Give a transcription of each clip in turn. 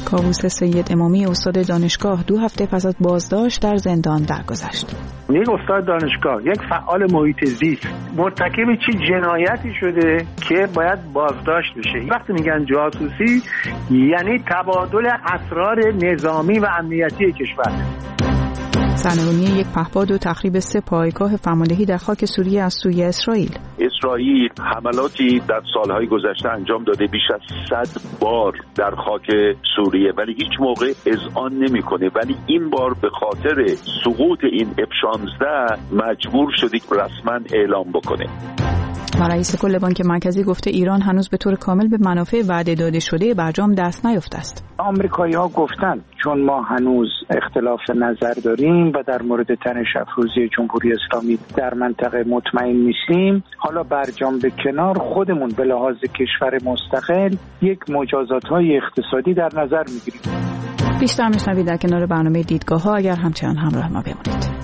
کاووس سید امامی استاد دانشگاه 2 هفته پس از بازداشت در زندان درگذشت. یک استاد دانشگاه، یک فعال محیط زیست مرتکب چه جنایتی شده که باید بازداشت بشه؟ وقتی میگن جاسوسی یعنی تبادل اسرار نظامی و امنیتی کشور. سرنگونی یک پهپاد و تخریب 3 پایگاه فرماندهی در خاک سوریه از سوی اسرائیل حملاتی در سالهای گذشته انجام داده بیش از 100 بار در خاک سوریه، ولی هیچ موقع اذعان نمی‌کنه. ولی این بار به خاطر سقوط این F-16 مجبور شدیم رسما اعلام بکنه. و رئیس کل بانک مرکزی گفته ایران هنوز به طور کامل به منافع وعده داده شده برجام دست نیافته است. آمریکایی‌ها گفتن چون ما هنوز اختلاف نظر داریم و در مورد تنش افروزی جمهوری اسلامی در منطقه مطمئن نیستیم، حالا برجام به کنار، خودمون به لحاظ کشور مستقل یک مجازات‌های اقتصادی در نظر می‌گیریم. بیشتر میشنوید در کنار برنامه دیدگاه‌ها. اگر همچنان همراه ما بمونید.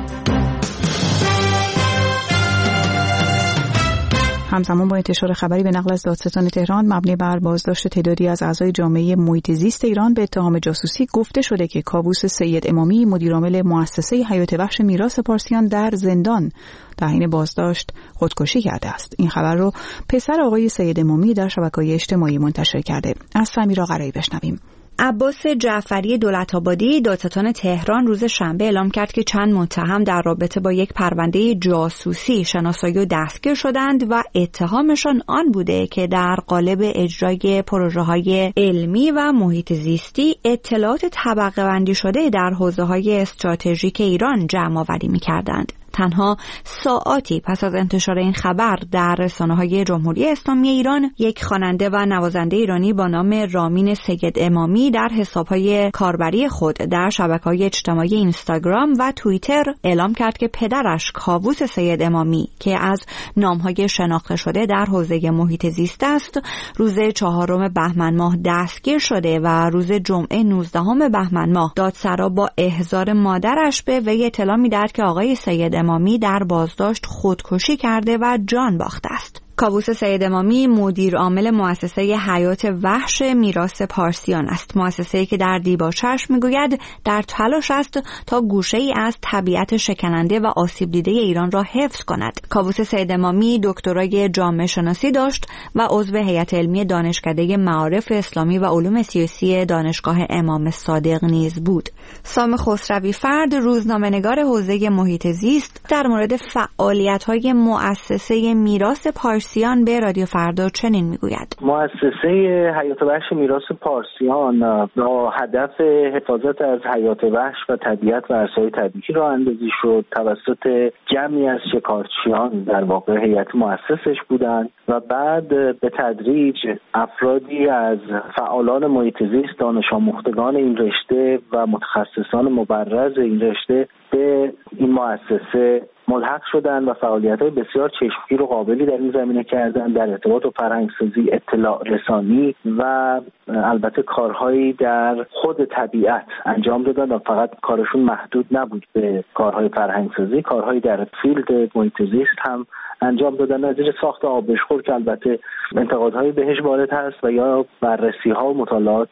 همزمان با انتشار خبری به نقل از دادستان تهران مبنی بر بازداشت تعدادی از اعضای جامعه محیط زیست ایران به اتهام جاسوسی، گفته شده که کاووس سید امامی مدیرعامل مؤسسه حیات وحش میراث پارسیان در زندان در حین بازداشت خودکشی کرده است. این خبر رو پسر آقای سید امامی در شبکه‌های اجتماعی منتشر کرده. از سمیرا قرایی بشنویم. عباس جعفری دولت‌آبادی دادستان تهران روز شنبه اعلام کرد که چند متهم در رابطه با یک پرونده جاسوسی شناسایی و دستگیر شدند و اتهامشان آن بوده که در قالب اجرای پروژه‌های علمی و محیط زیستی اطلاعات طبقه بندی شده در حوزه‌های استراتژیک ایران جمع‌آوری می‌کردند. تنها ساعاتی پس از انتشار این خبر در رسانه‌های جمهوری اسلامی ایران، یک خواننده و نوازنده ایرانی با نام رامین سید امامی در حساب‌های کاربری خود در شبکه‌های اجتماعی اینستاگرام و توییتر اعلام کرد که پدرش کاووس سید امامی که از نام‌های شناخته شده در حوزه محیط زیست است، روز 4 بهمن ماه دستگیر شده و روز جمعه 19 بهمن ماه دادسرا با احضار مادرش به وی اطلاع می‌دهد که آقای سید امامی در بازداشت خودکشی کرده و جان باخته است. کاووس سید امامی مدیر عامل مؤسسه حیات وحش میراث پارسیان است. مؤسسه‌ای که در دیباچه‌اش میگوید در تلاش است تا گوشه‌ای از طبیعت شکننده و آسیب دیده ایران را حفظ کند. کاووس سید امامی دکترای جامعه شناسی داشت و عضو هیئت علمی دانشکده معارف اسلامی و علوم سیاسی دانشگاه امام صادق نیز بود. سام خسروی فرد روزنامه‌نگار حوزه محیط زیست در مورد فعالیت‌های مؤسسه میراث پارسیان به رادیو فردا چنین میگوید: مؤسسه حیات وحش میراث پارسیان با هدف حفاظت از حیات وحش و طبیعت و ارزهای طبیعی راه اندازی شد توسط جمعی از شکارچیان، در واقع هیئت مؤسسش بودند و بعد به تدریج افرادی از فعالان محیط زیست، دانش آموختگان این رشته و متخصصان مبرز این رشته به این مؤسسه ملحق شدن و فعالیت‌های بسیار چشمگیر و قابلی در این زمینه کردن، در ارتباط و فرهنگ‌سازی، اطلاع رسانی و البته کارهایی در خود طبیعت انجام دادن و فقط کارشون محدود نبود به کارهای فرهنگ‌سازی، کارهایی در فیلد محیط زیست هم انجام دادن، از زیر ساخت آبشخور که البته انتقادهایی بهش وارد هست و یا بررسی‌ها و مطالعات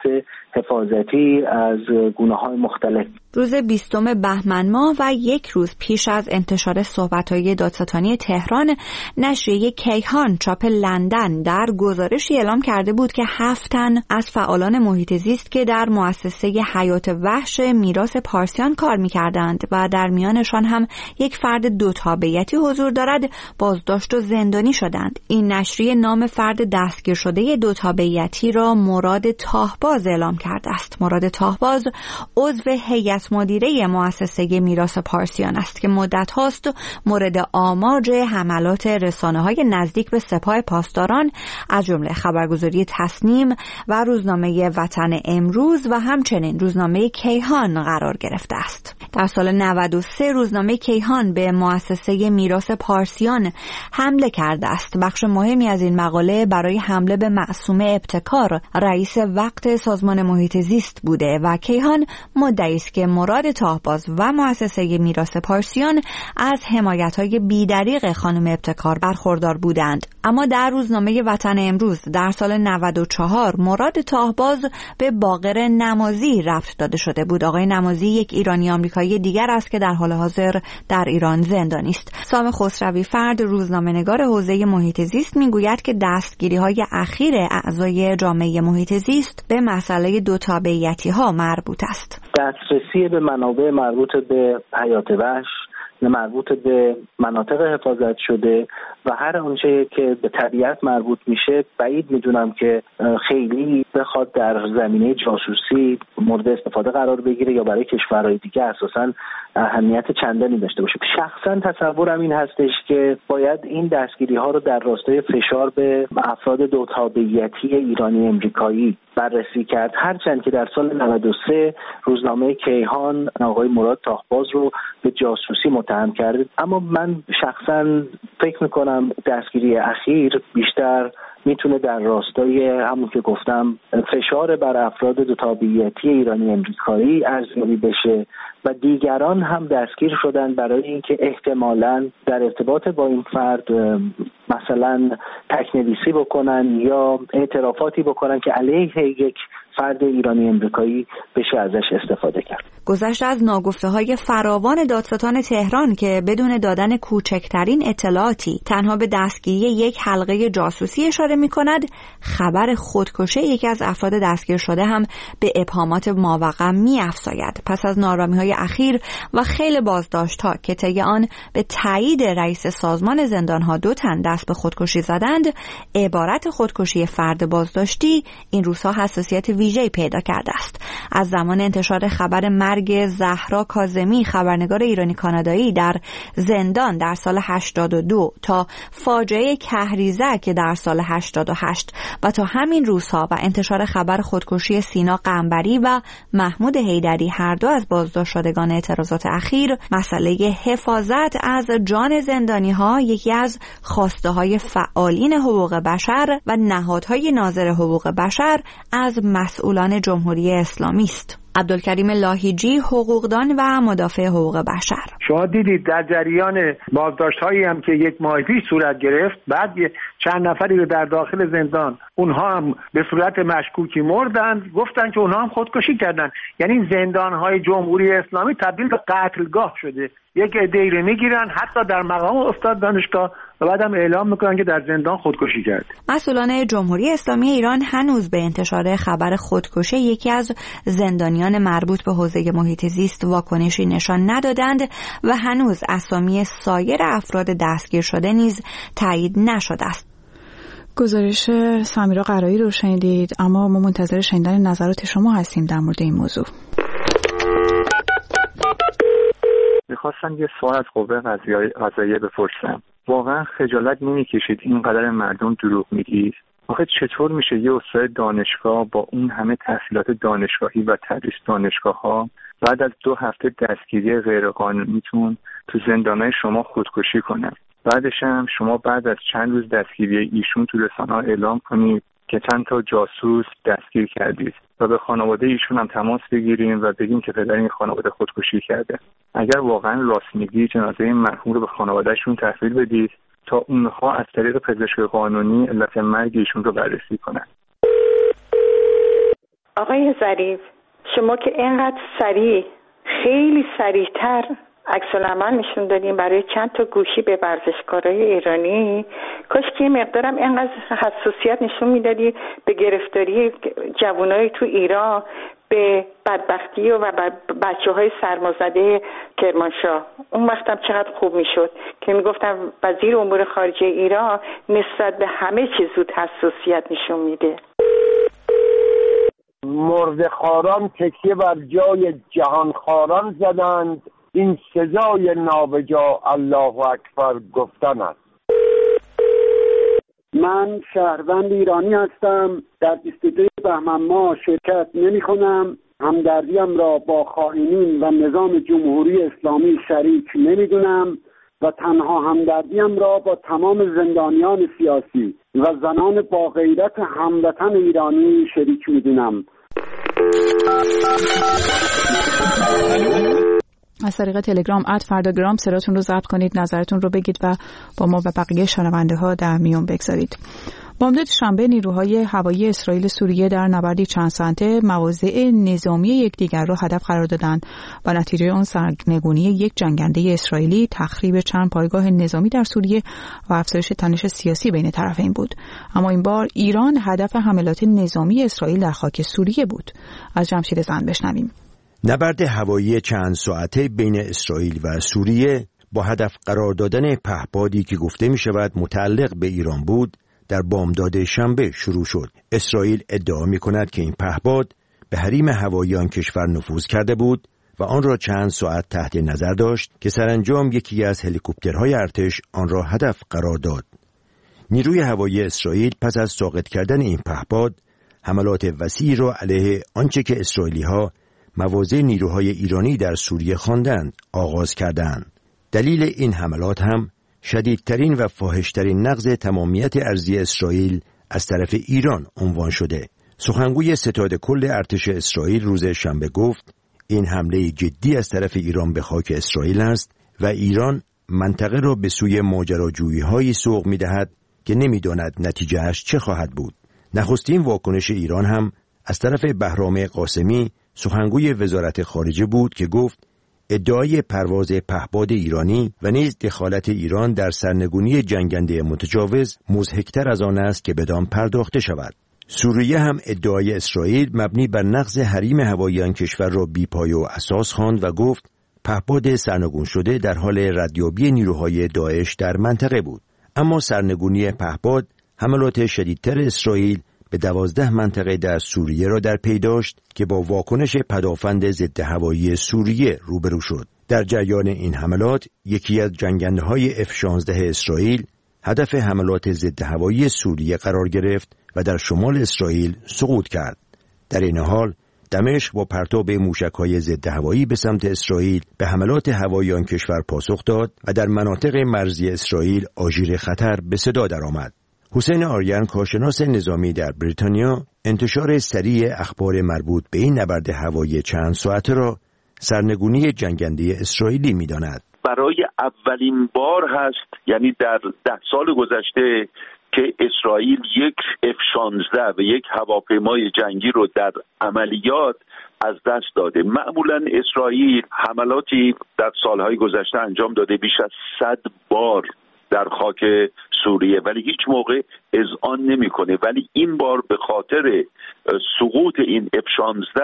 حفاظتی از گونه‌های مختلف. روز 20 بهمن ماه و یک روز پیش از انتشار صحبت‌های دادستانی تهران، نشریه کیهان چاپ لندن در گزارشی اعلام کرده بود که 7 تن از فعالان محیط زیست که در مؤسسه حیات وحش میراث پارسیان کار می‌کردند و در میانشان هم یک فرد 2 تابعیتی حضور دارد، بازداشت و زندانی شدند. این نشریه نام فرد دستگیر شده 2 تابعیتی را مراد طاهباز اعلام کرده است. مراد طاهباز عضو هیئت مدیره مؤسسه میراث پارسیان است که مدت هاست مورد آماج حملات رسانه‌های نزدیک به سپاه پاسداران از جمله خبرگزاری تصنیم و روزنامه وطن امروز و همچنین روزنامه کیهان قرار گرفته است. در سال 93 روزنامه کیهان به مؤسسه میراث پارسیان حمله کرده است. بخش مهمی از این مقاله برای حمله به معصومه ابتکار، رئیس وقت سازمان محیط زیست بوده و کیهان مدعی است که مراد طاهباز و مؤسسه میراث پارسیان از حمایت‌های بی‌دریغ خانم ابتکار برخوردار بودند. اما در روزنامه وطن امروز در سال 94 مراد طاهباز به باقر نمازی ربط داده شده بود. آقای نمازی یک ایرانی آمریکایی دیگر است که در حال حاضر در ایران زندانی است. سام خسروی فرد روزنامه‌نگار حوزه محیط زیست میگوید که دستگیری‌های اخیر اعضای جامعه محیط زیست به مسئله دو تابعیتی‌ها مربوط است. دسترسی به منابع مربوط به حیات وحش، مربوط به مناطق حفاظت شده و هر آنچه که به طبیعت مربوط میشه بعید میدونم که خیلی بخواد در زمینه جاسوسی مورد استفاده قرار بگیره یا برای کشورهای دیگه اساساً اهمیت چندانی داشته باشه. شخصا تصورم این هستش که باید این دستگیری ها رو در راستای فشار به افراد دو تابعیتی ایرانی امریکایی بررسی کرد، هرچند که در سال 93 روزنامه کیهان آقای مراد طاهباز رو به جاسوسی متهم کرده. اما من شخصا فکر میکنم دستگیری اخیر بیشتر میتونه در راستای همون که گفتم فشار بر افراد دو تابعیتی ایرانی امریکایی ارزیابی بشه و دیگران هم دستگیر شدن برای اینکه احتمالاً در ارتباط با این فرد مثلا تکنویسی بکنن یا اعترافاتی بکنن که علیه یک فرد ایرانی امریکایی بشه ازش استفاده کرد. گذشته از ناگفته‌های فراوان دادستان تهران که بدون دادن کوچکترین اطلاعاتی تنها به دستگیری یک حلقه جاسوسی اشاره می‌کند، خبر خودکشی یکی از افراد دستگیر شده هم به ابهامات ماوقع می‌افزاید. پس از نارامی‌های اخیر و خیلی بازداشت‌ها که طی آن به تایید رئیس سازمان زندان‌ها 2 تن دست به خودکشی زدند، عبارت خودکشی فرد بازداشتی این روزها حساسیت ویژه‌ای پیدا کرده است. از زمان انتشار خبر مرگ زهرا کاظمی خبرنگار ایرانی کانادایی در زندان در سال 82 تا فاجعه کهریزک در سال 88 و تا همین روزها و انتشار خبر خودکشی سینا قنبری و محمود حیدری هر دو از بازداشت شدگان اعتراضات اخیر، مسئله حفاظت از جان زندانی‌ها یکی از خواسته‌های فعالین حقوق بشر و نهادهای ناظر حقوق بشر از مسئولان جمهوری اسلامی است. عبدالکریم لاهیجی، حقوقدان و مدافع حقوق بشر: شما دیدید در جریان بازداشت‌هایی هم که یک ماه پیش صورت گرفت، بعد چند نفری رو در داخل زندان اونها هم به صورت مشکوکی مردند، گفتن که اونها هم خودکشی کردند. یعنی زندان‌های جمهوری اسلامی تبدیل به قتلگاه شده. یک عده‌ای رو میگیرن حتی در مقام استاد دانشگاه و بعدم اعلام میکنن که در زندان خودکشی کرد. مسئولان جمهوری اسلامی ایران هنوز به انتشار خبر خودکشی یکی از زندانیان مربوط به حوزه محیط زیست واکنشی نشان ندادند و هنوز اسامی سایر افراد دستگیر شده نیز تایید نشده است. گزارش سمیرا قرایی رو شنیدید، اما ما منتظر شنیدن نظرات شما هستیم در مورد این موضوع. میخواستم یه سوال از قوه قضاییه بپرسم. واقعا خجالت نمیکشید اینقدر مردم دروغ میگید؟ آخه چطور میشه یه استاد دانشگاه با اون همه تحصیلات دانشگاهی و تدریس دانشگاه‌ها بعد از 2 هفته دستگیری غیرقانونیتون تو زندانهای شما خودکشی کنه؟ بعدش هم شما بعد از چند روز دستگیری ایشون تو رسانه‌ها اعلام کنید که چند تا جاسوس دستگیر کردید و به خانواده ایشون هم تماس بگیریم و بگیم که پدر این خانواده خودکشی کرده. اگر واقعا راست میگی جنازه مرحوم رو به خانوادهشون تحویل بدید تا اونها از طریق پزشک قانونی علت مرگ ایشون رو بررسی کنن. آقای ظریف، شما که اینقدر سریع، خیلی سریعتر عکس‌العمل نشون دادیم برای چند تا گوشی به ورزشکارای ایرانی، کاش که یه مقدارم اینقدر حساسیت نشون میدادی به گرفتاری جوانای تو ایران، به بدبختی و بچه‌های سرمازده کرمانشاه. اون وقتم چقدر خوب میشد که میگفتم وزیر امور خارجه ایران نسبت به همه چیز زود حساسیت نشون میده. مردخاران تکیه بر جای جهانخواران زدند، این سزای نابجا الله اکبر گفتن است. من شهروند ایرانی هستم، در 22 بهمن ماه شرکت نمی کنم. همدردیم را با خائنین و نظام جمهوری اسلامی شریک نمی دونم و تنها همدردیم را با تمام زندانیان سیاسی و زنان با غیرت هموطن ایرانی شریک می دونم. از طریق تلگرام @فرداگرام صداتون رو ضبط کنید، نظرتون رو بگید و با ما و بقیه شنونده ها در میون بگذارید. بامداد شنبه نیروهای هوایی اسرائیل سوریه در نبردی چند ساعته مواضع نظامی یکدیگر را هدف قرار دادند و نتیجه آن سرنگونی یک جنگنده اسرائیلی، تخریب چند پایگاه نظامی در سوریه و افزایش تنش سیاسی بین طرفین بود. اما این بار ایران هدف حملات نظامی اسرائیل در خاک سوریه بود. از جمشید زند بشنویم. نبرد هوایی چند ساعته بین اسرائیل و سوریه با هدف قرار دادن پهپادی که گفته می شود متعلق به ایران بود در بامداد شنبه شروع شد. اسرائیل ادعا می کند که این پهپاد به حریم هوایی آن کشور نفوذ کرده بود و آن را چند ساعت تحت نظر داشت که سرانجام یکی از هلیکوپترهای ارتش آن را هدف قرار داد. نیروی هوایی اسرائیل پس از ساقط کردن این پهپاد حملات وسیعی را علیه آنچه که اسرائیلی‌ها مواضع نیروهای ایرانی در سوریه خواندند آغاز کردند. دلیل این حملات هم شدیدترین و فاحشترین نقض تمامیت ارضی اسرائیل از طرف ایران عنوان شده. سخنگوی ستاد کل ارتش اسرائیل روز شنبه گفت این حمله جدی از طرف ایران به خاک اسرائیل است و ایران منطقه را به سوی ماجراجویی‌هایی سوق می‌دهد که نمی‌داند نتیجه‌اش چه خواهد بود. نخستین واکنش ایران هم از طرف بهرام قاسمی سخنگوی وزارت خارجه بود که گفت ادعای پرواز پهپاد ایرانی و نیز دخالت ایران در سرنگونی جنگنده متجاوز مضحک‌تر از آن است که بدان پرداخته شود. سوریه هم ادعای اسرائیل مبنی بر نقض حریم هوایی آن کشور را بی‌پایه و اساس خواند و گفت پهپاد سرنگون شده در حال ردیابی نیروهای داعش در منطقه بود. اما سرنگونی پهپاد حملات شدیدتر اسرائیل به 12 منطقه در سوریه را در پی داشت که با واکنش پدافند ضد هوایی سوریه روبرو شد. در جریان این حملات یکی از جنگنده‌های F-16 اسرائیل هدف حملات ضد هوایی سوریه قرار گرفت و در شمال اسرائیل سقوط کرد. در این حال دمشق با پرتاب موشک‌های ضد هوایی به سمت اسرائیل به حملات هوایی آن کشور پاسخ داد و در مناطق مرزی اسرائیل آژیر خطر به صدا درآمد. حسین آریان کارشناس نظامی در بریتانیا انتشار سریع اخبار مربوط به این نبرد هوایی چند ساعته را سرنگونی جنگنده اسرائیلی می‌داند. برای اولین بار هست، یعنی در 10 سال گذشته، که اسرائیل یک F-16 و یک هواپیمای جنگی رو در عملیات از دست داده. معمولا اسرائیل حملاتی در سالهای گذشته انجام داده بیش از 100 بار در خاک سوریه، ولی هیچ موقع اذعان نمی‌کنه. ولی این بار به خاطر سقوط این F-16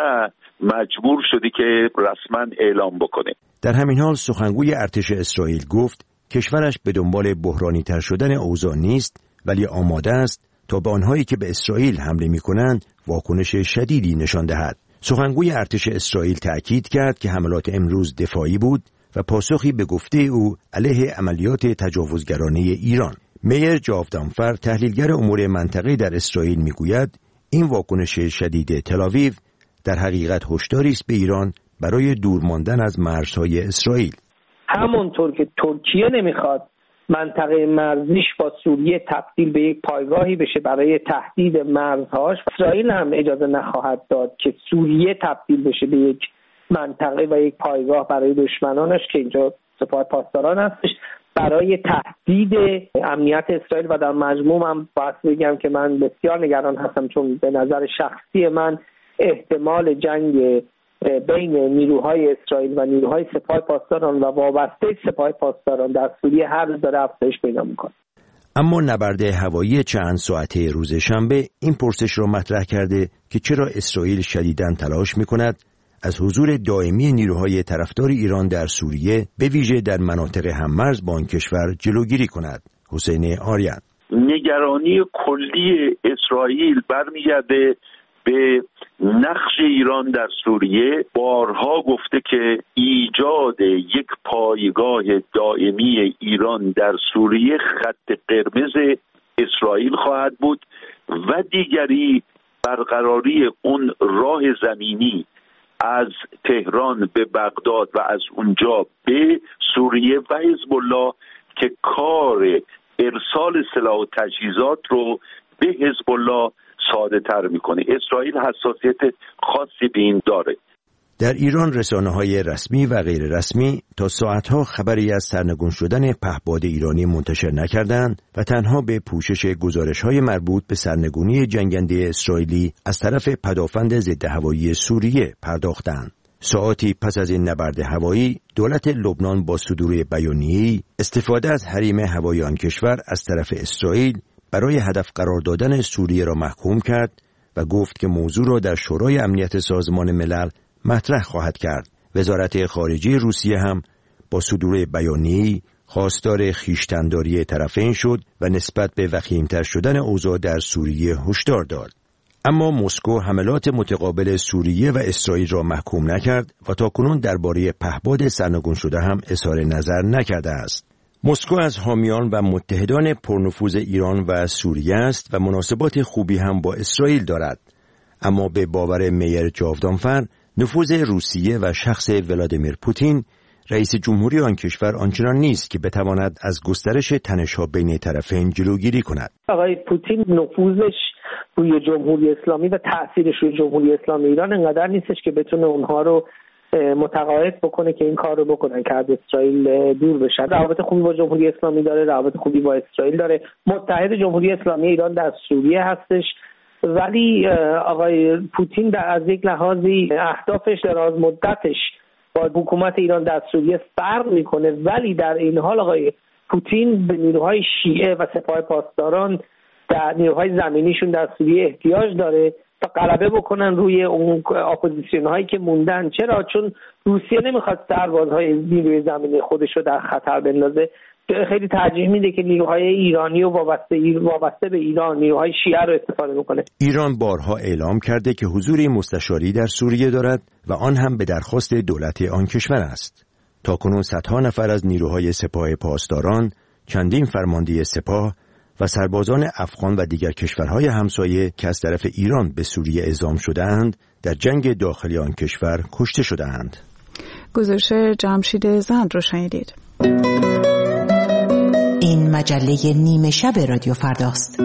مجبور شده که رسما اعلام بکنه. در همین حال سخنگوی ارتش اسرائیل گفت کشورش به دنبال بحرانی تر شدن اوضاع نیست، ولی آماده است تا به آنهایی که به اسرائیل حمله می‌کنند واکنش شدیدی نشان دهد. سخنگوی ارتش اسرائیل تأکید کرد که حملات امروز دفاعی بود و پاسخی به گفته او علیه عملیات تجاوزگرانه ایران. میر جاودانفر تحلیلگر امور منطقه در اسرائیل میگوید این واکنش شدید تل‌آویو در حقیقت هشداری است به ایران برای دور ماندن از مرزهای اسرائیل. همونطور که ترکیه نمیخواد منطقه مرزیش با سوریه تبدیل به یک پایگاهی بشه برای تهدید مرزهاش، اسرائیل هم اجازه نخواهد داد که سوریه تبدیل بشه به یک منطقه و یک پایگاه برای دشمنانش که اینجا سپاه پاسداران هستش، برای تهدید امنیت اسرائیل. و در مجموع هم باید بگم که من بسیار نگران هستم، چون به نظر شخصی من احتمال جنگ بین نیروهای اسرائیل و نیروهای سپاه پاسداران و وابسته سپاه پاسداران در سوریه هر روز داره افزایش پیدا میکنه. اما نبرد هوایی چند ساعته روز شنبه این پرسش را مطرح کرده که چرا اسرائیل شدیداً تلاش میکند از حضور دائمی نیروهای طرفدار ایران در سوریه به ویژه در مناطق هممرز با آن کشور جلوگیری کند. حسین آریان: نگرانی کلی اسرائیل برمیگرده به نقش ایران در سوریه. بارها گفته که ایجاد یک پایگاه دائمی ایران در سوریه خط قرمز اسرائیل خواهد بود و دیگری برقراری اون راه زمینی از تهران به بغداد و از اونجا به سوریه و حزب الله که کار ارسال سلاح و تجهیزات رو به حزب الله ساده تر میکنه. اسرائیل حساسیت خاصی به این داره. در ایران رسانه‌های رسمی و غیر رسمی تا ساعتها خبری از سرنگون شدن پهپاد ایرانی منتشر نکردند و تنها به پوشش گزارش‌های مربوط به سرنگونی جنگنده اسرائیلی از طرف پدافند ضد هوایی سوریه پرداختند. ساعتی پس از این نبرد هوایی، دولت لبنان با صدور بیانیه‌ای استفاده از حریم هوایی آن کشور از طرف اسرائیل برای هدف قرار دادن سوریه را محکوم کرد و گفت که موضوع را در شورای امنیت سازمان ملل مطرح خواهد کرد. وزارت خارجه روسیه هم با صدور بیانیه‌ای خواستار خویشتن‌داری طرفین شد و نسبت به وخیم‌تر شدن اوضاع در سوریه هشدار داد. اما مسکو حملات متقابل سوریه و اسرائیل را محکوم نکرد و تاکنون درباره پهپاد سرنگون شده هم اظهار نظر نکرده است. مسکو از حامیان و متحدان پرنفوذ ایران و سوریه است و مناسبات خوبی هم با اسرائیل دارد. اما به باور میر جاودانفر، نفوذ روسیه و شخص ولادیمیر پوتین رئیس جمهوری آن کشور آنچنان نیست که بتواند از گسترش تنش‌ها بین طرفین جلوگیری کند. آقای پوتین نفوذش روی جمهوری اسلامی و تأثیرش روی جمهوری اسلامی ایران انقدر نیستش که بتونه اونها رو متقاعد بکنه که این کار رو بکنن که از اسرائیل دور بشن. روابط خوبی با جمهوری اسلامی داره، روابط خوبی با اسرائیل داره. متحد جمهوری اسلامی ایران در سوریه هستش، ولی آقای پوتین از یک لحاظی اهدافش دراز مدتش با حکومت ایران در سوریه فرق میکنه، ولی در این حال آقای پوتین به نیروهای شیعه و سپاه پاسداران در نیروهای زمینیشون در سوریه احتیاج داره تا غلبه بکنن روی اون اپوزیسیون هایی که موندن. چرا؟ چون روسیه نمیخواد سربازهای نیروی زمینی خودش رو در خطر بندازه. خیلی ترجیح میده که نیروهای ایرانی و وابسته به ایران، نیروهای شیعه رو استفاده بکنه. ایران بارها اعلام کرده که حضوری مستشاری در سوریه دارد و آن هم به درخواست دولت آن کشور است. تاکنون صدها نفر از نیروهای سپاه پاسداران، چندین فرمانده سپاه و سربازان افغان و دیگر کشورهای همسایه که از طرف ایران به سوریه اعزام شده‌اند، در جنگ داخلی آن کشور کشته شده‌اند. گزارش جمشید زند رو شنیدید. این مجله نیمه شب رادیو فرداست.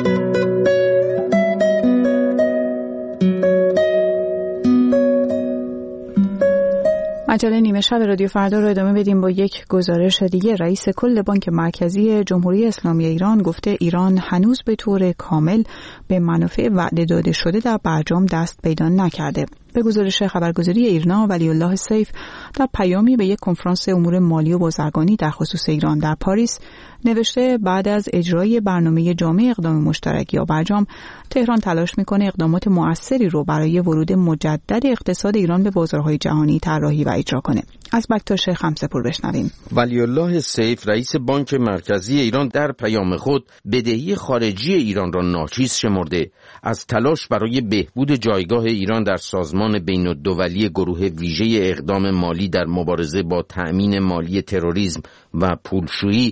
مجله نیمه شب رادیو فردا رو ادامه بدیم با یک گزارش دیگه. رئیس کل بانک مرکزی جمهوری اسلامی ایران گفته ایران هنوز به طور کامل به منافع وعده داده شده در برجام دست پیدا نکرده. به گزارش خبرگزاری ایرنا، ولی الله سیف در پیامی به یک کنفرانس امور مالی و بازرگانی در خصوص ایران در پاریس نوشته بعد از اجرای برنامه جامع اقدام مشترک یا برجام، تهران تلاش میکنه اقدامات مؤثری رو برای ورود مجدد اقتصاد ایران به بازارهای جهانی طراحی و اجرا کنه. از بکتاش خمسه‌پور بشنویم. ولی الله سیف رئیس بانک مرکزی ایران در پیام خود بدهی خارجی ایران را ناچیز شمرده، از تلاش برای بهبود جایگاه ایران در سازمان بین‌الدولی گروه ویژه اقدام مالی در مبارزه با تأمین مالی تروریسم و پولشویی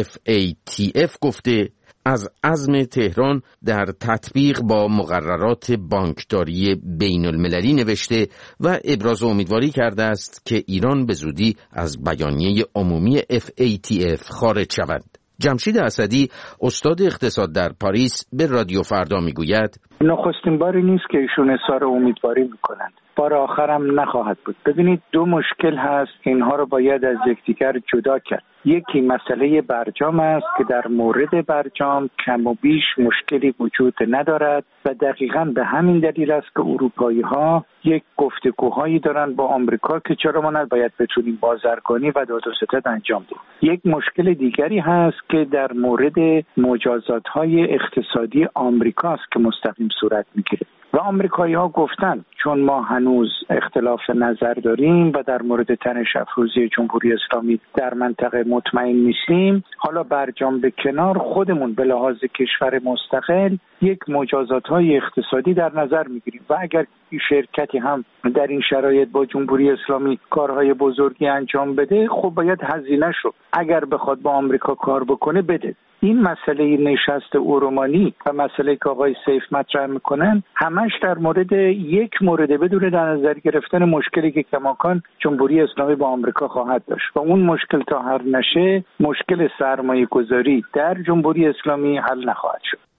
FATF گفته از عزم تهران در تطبیق با مقررات بانکداری بین المللی نوشته و ابراز امیدواری کرده است که ایران به زودی از بیانیه عمومی FATF خارج شود. جمشید اسدی استاد اقتصاد در پاریس به رادیو فردا میگوید نخستین باری نیست که ایشون اظهار امیدواری میکنند، بار آخرم نخواهد بود. ببینید دو مشکل هست، اینها رو باید از یکدیگر جدا کرد. یکی مسئله برجام است که در مورد برجام کم و بیش مشکلی وجود ندارد و دقیقاً به همین دلیل است که اروپایی‌ها یک گفتگوهایی دارن با آمریکا که چرا ما نباید بتونیم بازرگانی و داد و ستد انجام بدیم. یک مشکل دیگری هست که در مورد مجازات‌های اقتصادی آمریکاست که مستقیم صورت می‌گیره و آمریکایی‌ها گفتن چون ما هنوز اختلاف نظر داریم و در مورد تنش افروزی جمهوری اسلامی در منطقه مطمئن نیستیم، حالا برجام به کنار، خودمون به لحاظ کشور مستقل یک مجازات‌های اقتصادی در نظر می‌گیریم و اگر شرکتی هم در این شرایط با جمهوری اسلامی کارهای بزرگی انجام بده، خب باید هزینه‌ش رو اگر بخواد با آمریکا کار بکنه بده. این مسئله نشست اورومانی و مسئله که آقای سیف مطرح میکنن همش در مورد یک مورد بدون در نظر گرفتن مشکلی که کماکان جمهوری اسلامی با آمریکا خواهد داشت و اون مشکل تا حل نشه، مشکل سرمایه گذاری در جمهوری اسلامی حل نخواهد شد.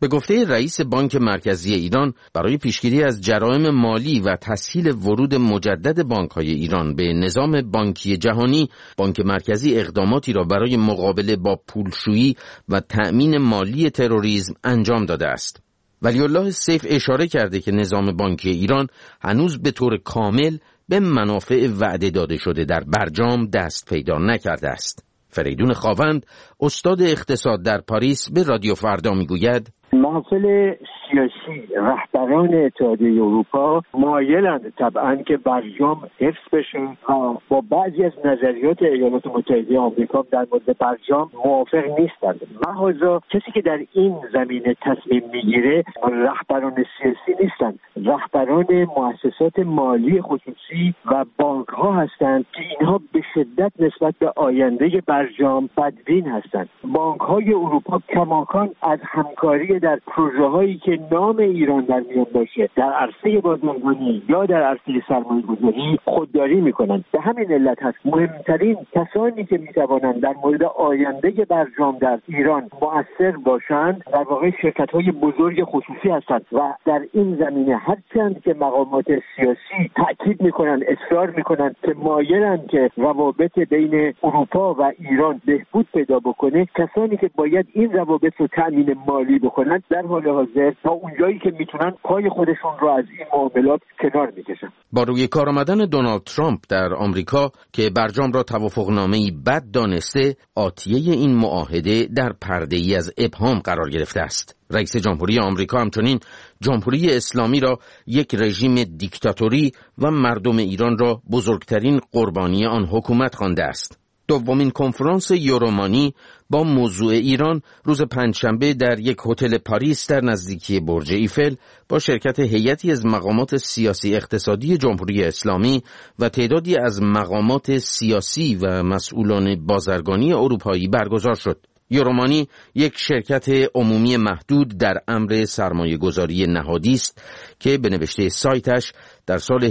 به گفته رئیس بانک مرکزی ایران، برای پیشگیری از جرایم مالی و تسهیل ورود مجدد بانک‌های ایران به نظام بانکی جهانی، بانک مرکزی اقداماتی را برای مقابله با پولشویی و تأمین مالی تروریسم انجام داده است. ولیالله سیف اشاره کرده که نظام بانکی ایران هنوز به طور کامل به منافع وعده داده شده در برجام دست پیدا نکرده است. فریدون خاوند، استاد اقتصاد در پاریس، به رادیو فردا میگوید محافل سیاسی رهبران اتحادیه اروپا مایلند طبعا که برجام حفظ بشه و با بعضی از نظریات ایالات متحده آمریکا در مورد برجام موافق نیستند. لذا کسی که در این زمینه تصمیم میگیره رهبران سیاسی نیستند، رهبران مؤسسات مالی خصوصی و بانک ها هستند که اینها به شدت نسبت به آینده برجام بدبین هستند. بانک های اروپا کماکان از همکاری در پروژه هایی که نام ایران در میان باشه در عرصه بازرگانی یا در عرصه سرمایه‌گذاری خودداری میکنند. به همین علت هست مهمترین کسانی که میتوانند در مورد آینده برجام در ایران مؤثر باشند در واقع شرکت های بزرگ خصوصی هستند و در این زمینه هرچند که مقامات سیاسی تاکید میکنند، اصرار میکنند که مایلند که روابط بین اروپا و ایران بهبود پیدا بکنه، کسانی که باید این روابط رو تأمین مالی بکنند در حال حاضر تا اونجایی که میتونن پای خودشون رو از این معاملات کنار میکشن. با روی کار آمدن دونالد ترامپ در آمریکا که برجام را توافقنامه‌ای بد دانسته، آتیه این معاهده در پرده‌ای از ابهام قرار گرفته است. رئیس جمهوری آمریکا همچنین جمهوری اسلامی را یک رژیم دیکتاتوری و مردم ایران را بزرگترین قربانی آن حکومت خوانده است. دومین کنفرانس یورومانی با موضوع ایران روز پنجشنبه در یک هتل پاریس در نزدیکی برج ایفل با شرکت هیئتی از مقامات سیاسی اقتصادی جمهوری اسلامی و تعدادی از مقامات سیاسی و مسئولان بازرگانی اروپایی برگزار شد. یورومانی یک شرکت عمومی محدود در امر سرمایه‌گذاری نهادی است که به نوشته سایتش در سال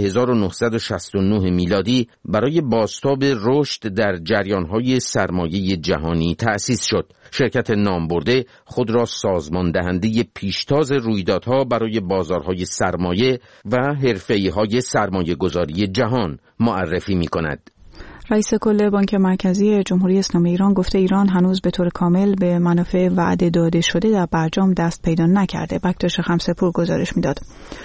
1969 میلادی برای بازتاب رشد در جریان‌های سرمایه جهانی تأسیس شد. شرکت نامبرده خود را سازمان دهنده پیشتاز رویدادها برای بازارهای سرمایه و حرفه‌ای‌های سرمایه‌گذاری جهان معرفی می‌کند. رئیس کل بانک مرکزی جمهوری اسلامی ایران گفته ایران هنوز به طور کامل به منافع وعده داده شده در برجام دست پیدا نکرده. بکتاش خمسه‌پور گزارش میداد.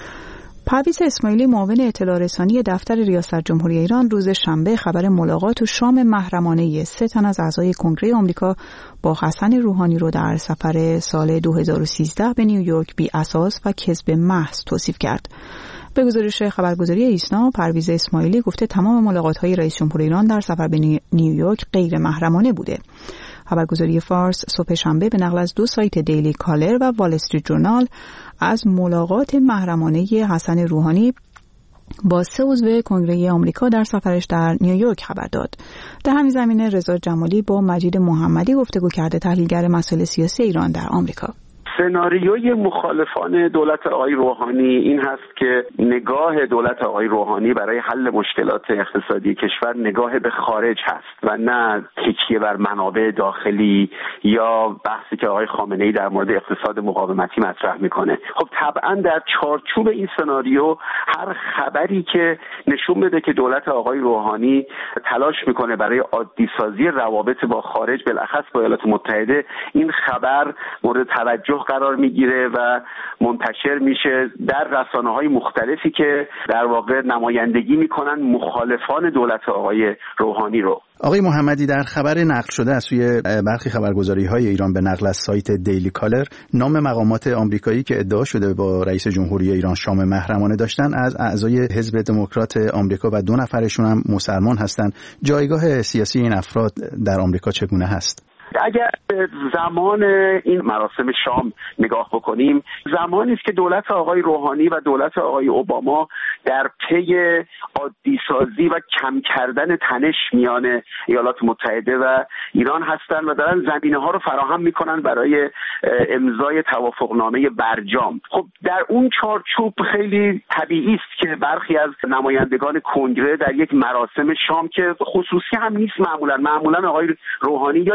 پرویز اسماعیلی، معاون اطلاع رسانی دفتر ریاست جمهوری ایران، روز شنبه خبر ملاقات و شام محرمانه 3 تن از اعضای کنگره آمریکا با حسن روحانی رو در سفر سال 2013 به نیویورک بی اساس و کذب محض توصیف کرد. به گزارش خبرگزاری ایسنا، پرویز اسماعیلی گفته تمام ملاقات‌های رئیس جمهور ایران در سفر به نیویورک غیر محرمانه بوده. خبرگزاری فارس صبح شنبه به نقل از 2 سایت دیلی کالر و وال استریت جورنال از ملاقات محرمانه حسن روحانی با 3 عضو کنگره آمریکا در سفرش در نیویورک خبر داد. در همین زمینه رضا جمالی با مجید محمدی گفتگو کرده، تحلیلگر مسائل سیاسی ایران در آمریکا. سناریوی مخالفان دولت آقای روحانی این هست که نگاه دولت آقای روحانی برای حل مشکلات اقتصادی کشور نگاه به خارج هست و نه تکیه بر منابع داخلی یا بحثی که آقای خامنه‌ای در مورد اقتصاد مقاومتی مطرح میکنه. خب طبعا در چارچوب این سناریو هر خبری که نشون بده که دولت آقای روحانی تلاش میکنه برای عادی سازی روابط با خارج، بالاخص با ایالات متحده، این خبر مورد توجه قرار میگیره و منتشر میشه در رسانه‌های مختلفی که در واقع نمایندگی میکنن مخالفان دولت آقای روحانی رو. آقای محمدی، در خبر نقل شده از سوی برخی خبرگزاری‌های ایران به نقل از سایت دیلی کالر، نام مقامات آمریکایی که ادعا شده با رئیس جمهوری ایران شام محرمانه داشتن از اعضای حزب دموکرات آمریکا و 2 نفرشون هم مسلمان هستند. جایگاه سیاسی این افراد در آمریکا چگونه هست؟ اگر زمان این مراسم شام نگاه بکنیم، زمانی است که دولت آقای روحانی و دولت آقای اوباما در پی عادی سازی و کم کردن تنش میان ایالات متحده و ایران هستند و دارن زمینه‌ها رو فراهم میکنن برای امضای توافقنامه برجام. خب در اون چارچوب خیلی طبیعی است که برخی از نمایندگان کنگره در یک مراسم شام که خصوصی هم نیست، معمولا آقای روحانی یا دیگر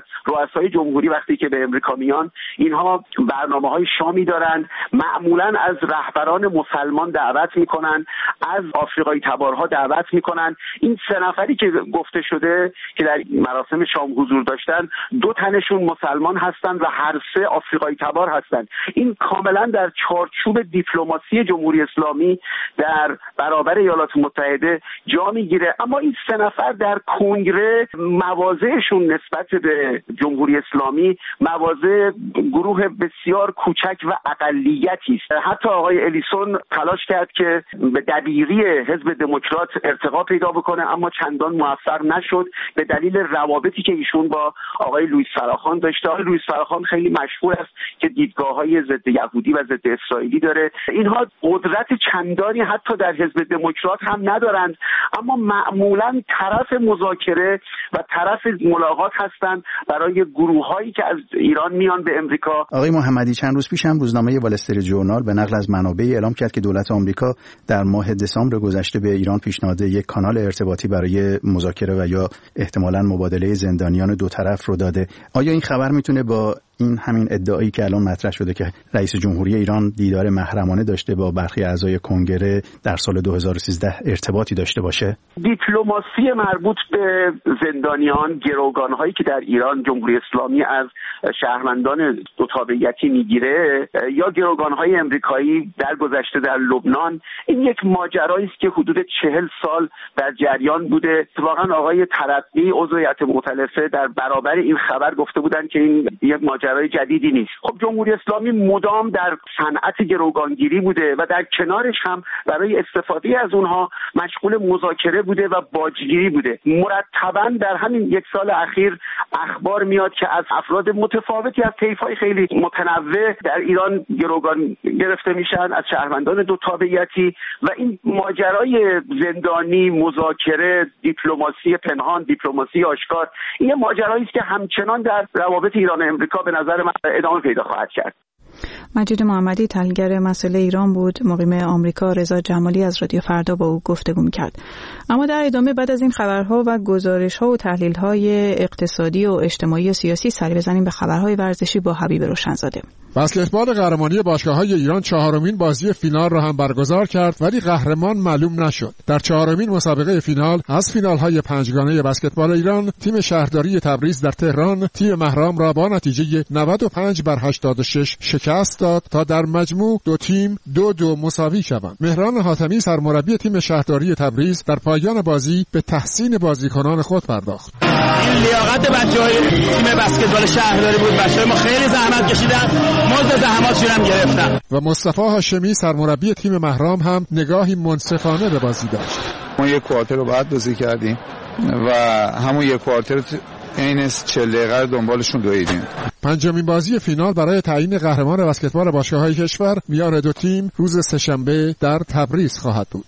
رؤسای جمهوری وقتی که به امریکا میان اینها برنامه‌های شامی دارند، معمولا از رهبران مسلمان دعوت میکنن، از آفریقایی تبارها دعوت میکنن. این 3 نفری که گفته شده که در مراسم شام حضور داشتن 2 تنشون مسلمان هستند و هر 3 آفریقایی تبار هستند. این کاملا در چارچوب دیپلماسی جمهوری اسلامی در برابر ایالات متحده جا میگیره. اما این 3 نفر در کنگره مواضعشون نسبت به جمهوری اسلامی مواضع گروه بسیار کوچک و اقلیتی است. حتی آقای الیسون تلاش کرد که به دبیری حزب دموکرات ارتقا پیدا بکنه اما چندان موفق نشد به دلیل روابطی که ایشون با آقای لوئیس فراخوان داشته. آقای لوئیس فراخوان خیلی مشهور است که دیدگاه‌های ضد یهودی و ضد اسرائیلی داره. اینها قدرت چندانی حتی در حزب دموکرات هم ندارند، اما معمولاً طرف مذاکره و طرف ملاقات هستند برای گروه‌هایی که از ایران میان به امریکا. آقای محمدی، چند روز پیش هم روزنامه وال استریت ژورنال به نقل از منابعی اعلام کرد که دولت آمریکا در ماه دسامبر گذشته به ایران پیشنهاد یک کانال ارتباطی برای مذاکره و یا احتمالاً مبادله زندانیان 2 طرف رو داده. آیا این خبر میتونه با این همین ادعایی که الان مطرح شده که رئیس جمهوری ایران دیدار محرمانه داشته با برخی اعضای کنگره در سال 2013 ارتباطی داشته باشه؟ دیپلماسی مربوط به زندانیان، گروگان‌هایی که در ایران جمهوری اسلامی از شهروندان 2 تابعیتی میگیره یا گروگان‌های امریکایی در گذشته در لبنان، این یک ماجرایی است که حدود 40 سال در جریان بوده. واقعا آقای ترقی عضو هیئت مؤتلفه در برابر این خبر گفته بودن که این یک ماجرای جدیدی نیست. خب جمهوری اسلامی مدام در صنعت گروگانگیری بوده و در کنارش هم برای استفاده از اونها مشغول مذاکره بوده و باجگیری بوده. مرتباً در همین 1 سال اخیر اخبار میاد که از افراد متفاوتی از طیف‌های خیلی متنوع در ایران گروگان گرفته میشن، از شهروندان 2 تابعیتی، و این ماجرای زندانی، مذاکره، دیپلماسی پنهان، دیپلماسی آشکار، این ماجرایی است که همچنان در روابط ایران و امریکا به نظر من ادامه پیدا خواهد کرد. مجید محمدی، تحلیلگر مسئله ایران بود. مقیم آمریکا رضا جمالی از رادیو فردا با او گفتگو می‌کرد. اما در ادامه بعد از این خبرها و گزارش‌ها و تحلیل‌های اقتصادی و اجتماعی و سیاسی سری بزنیم به خبرهای ورزشی با حبیب روشنزاده. بسکتبال قهرمانی باشگاه‌های ایران 4مین بازی فینال را هم برگزار کرد ولی قهرمان معلوم نشد. در 4مین مسابقه فینال از فینال‌های 5گانه بسکتبال ایران، تیم شهرداری تبریز در تهران تیم مهرام را با نتیجه 95-86 شکست داد تا در مجموع 2 تیم 2-2 مساوی شوند. مهران حاتمی سرمربی تیم شهرداری تبریز در پایان بازی به تحسین بازیکنان خود پرداخت. این لیاقت بچه‌های تیم بسکتبال شهرداری بود. بچه‌های ما خیلی زحمت کشیدن، مزد زحماتشون هم گرفتن. و مصطفی هاشمی سرمربی تیم مهرام هم نگاهی منصفانه به بازی داشت. ما 1 کوارتر رو بعد بازی کردیم و همون 1 کوارتر این 40 دقیقه رو دنبالشون دویدیم. 5مین بازی فینال برای تعیین قهرمان بسکتبال باشگاه‌های کشور میان 2 تیم روز سه‌شنبه در تبریز خواهد بود.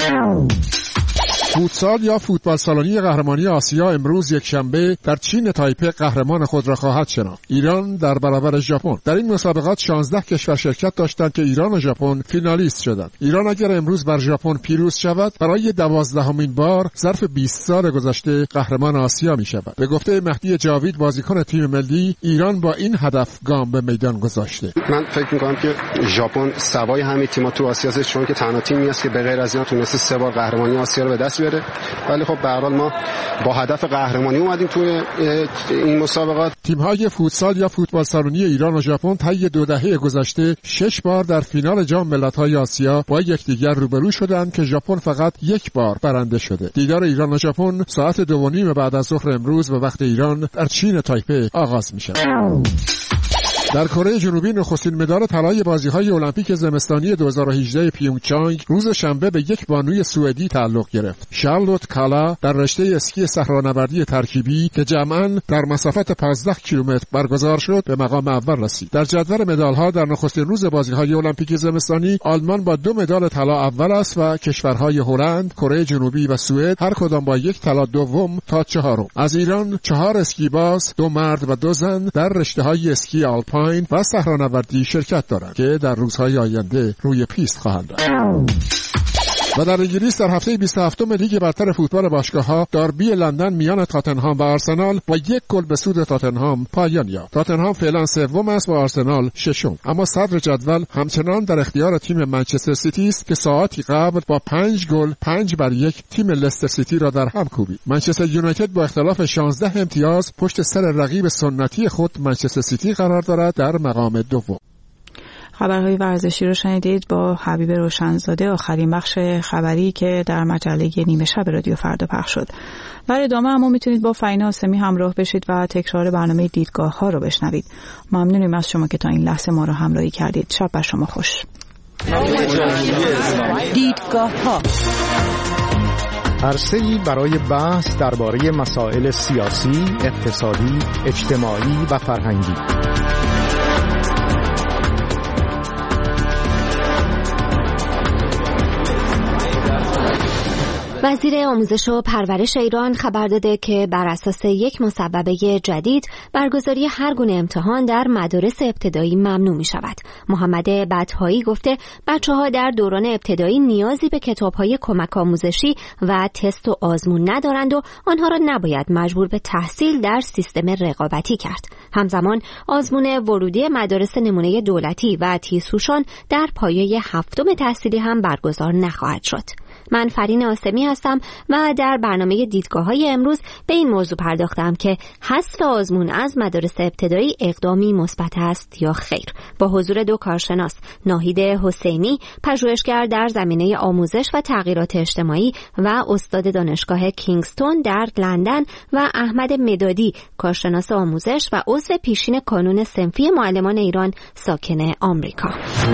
فوتسال یا فوتبال سالنی قهرمانی آسیا امروز یکشنبه در چین تایپه قهرمان خود را خواهد شناخت. ایران در برابر ژاپن. در این مسابقات 16 کشور شرکت داشتند که ایران و ژاپن فینالیست شدند. ایران اگر امروز بر ژاپن پیروز شود برای 12مین بار ظرف 20 سال گذشته قهرمان آسیا می شود. به گفته مهدی جاوید بازیکن تیم ملی، ایران با این هدف گام به میدان گذاشته. من فکر می‌کنم که ژاپن سوای همه تیم‌ها تو آسیا است، چون که تنها تیمی است که به غیر از اینا تونسته 3 بار قهرمانی آسیا رو به دست بیاره. ولی خب به هر حال ما با هدف قهرمانی اومدیم توی این مسابقات. تیم‌های فوتسال یا فوتبال سالنی ایران و ژاپن طی 2 دهه گذشته 6 بار در فینال جام ملت‌های آسیا با یکدیگر روبرو شدند که ژاپن فقط 1 بار برنده شده. دیدار ایران و ژاپن ساعت 2:30 بعد از ظهر امروز به وقت ایران در چین تایپه آغاز می‌شود. در کره جنوبی نخستین مدال طلای بازی‌های المپیک زمستانی 2018 پیونگچانگ روز شنبه به یک بانوی سوئدی تعلق گرفت. شارلوت کالا در رشته اسکی صحرانوردی ترکیبی که جمعاً در مسافت 15 کیلومتر برگزار شد به مقام اول رسید. در جدول مدال‌ها در نخستین روز بازی‌های المپیک زمستانی آلمان با 2 مدال طلا اول است و کشورهای هلند، کره جنوبی و سوئد هر کدام با 1 طلا دوم تا 4م. از ایران 4 اسکیباز، 2 مرد و 2 زن در رشته‌های اسکی آلپاین و صحرانوردی شرکت دارند که در روزهای آینده روی پیست خواهند رفت. و در انگلیس در هفته 27 لیگ برتر فوتبال باشگاه‌ها داربی لندن میان تاتنهام و آرسنال با 1 گل به سود تاتنهام پایان یافت. تاتنهام فعلا سوم است و آرسنال ششم، اما صدر جدول همچنان در اختیار تیم منچستر سیتی است که ساعتی قبل با 5 گل 5-1 تیم لستر سیتی را در هم کوبید. منچستر یونایتد با اختلاف 16 امتیاز پشت سر رقیب سنتی خود منچستر سیتی قرار دارد در مقام دوم. خبرهای ورزشی رو شنیدید با حبیب روشنزاده. آخرین بخش خبری که در مجله نیمه شب رادیو فردا پخش شد. در ادامه اما میتونید با فینا آسمی همراه بشید و تکرار برنامه دیدگاه ها رو بشنوید. ممنونیم از شما که تا این لحظه ما رو همراهی کردید. شب بر شما خوش. دیدگاه ها عرصه‌ای برای بحث درباره مسائل سیاسی، اقتصادی، اجتماعی و فرهنگی. وزیر آموزش و پرورش ایران خبر داده که بر اساس یک مسببه جدید برگزاری هر گونه امتحان در مدارس ابتدایی ممنوع می شود. محمد بدهایی گفته بچه‌ها در دوران ابتدایی نیازی به کتاب‌های کمک آموزشی و تست و آزمون ندارند و آنها را نباید مجبور به تحصیل در سیستم رقابتی کرد. همزمان آزمون ورودی مدارس نمونه دولتی و تیزهوشان در پایه هفتم تحصیلی هم برگزار نخواهد شد. من فرین آسمی هستم و در برنامه دیدگاه‌های امروز به این موضوع پرداختم که حذف آزمون از مدارس ابتدایی اقدامی مثبت است یا خیر. با حضور دو کارشناس، ناهید حسینی، پژوهشگر در زمینه آموزش و تغییرات اجتماعی و استاد دانشگاه کینگستون در لندن و احمد مدادی، کارشناس آموزش و عضو پیشین کانون صنفی معلمان ایران ساکن آمریکا.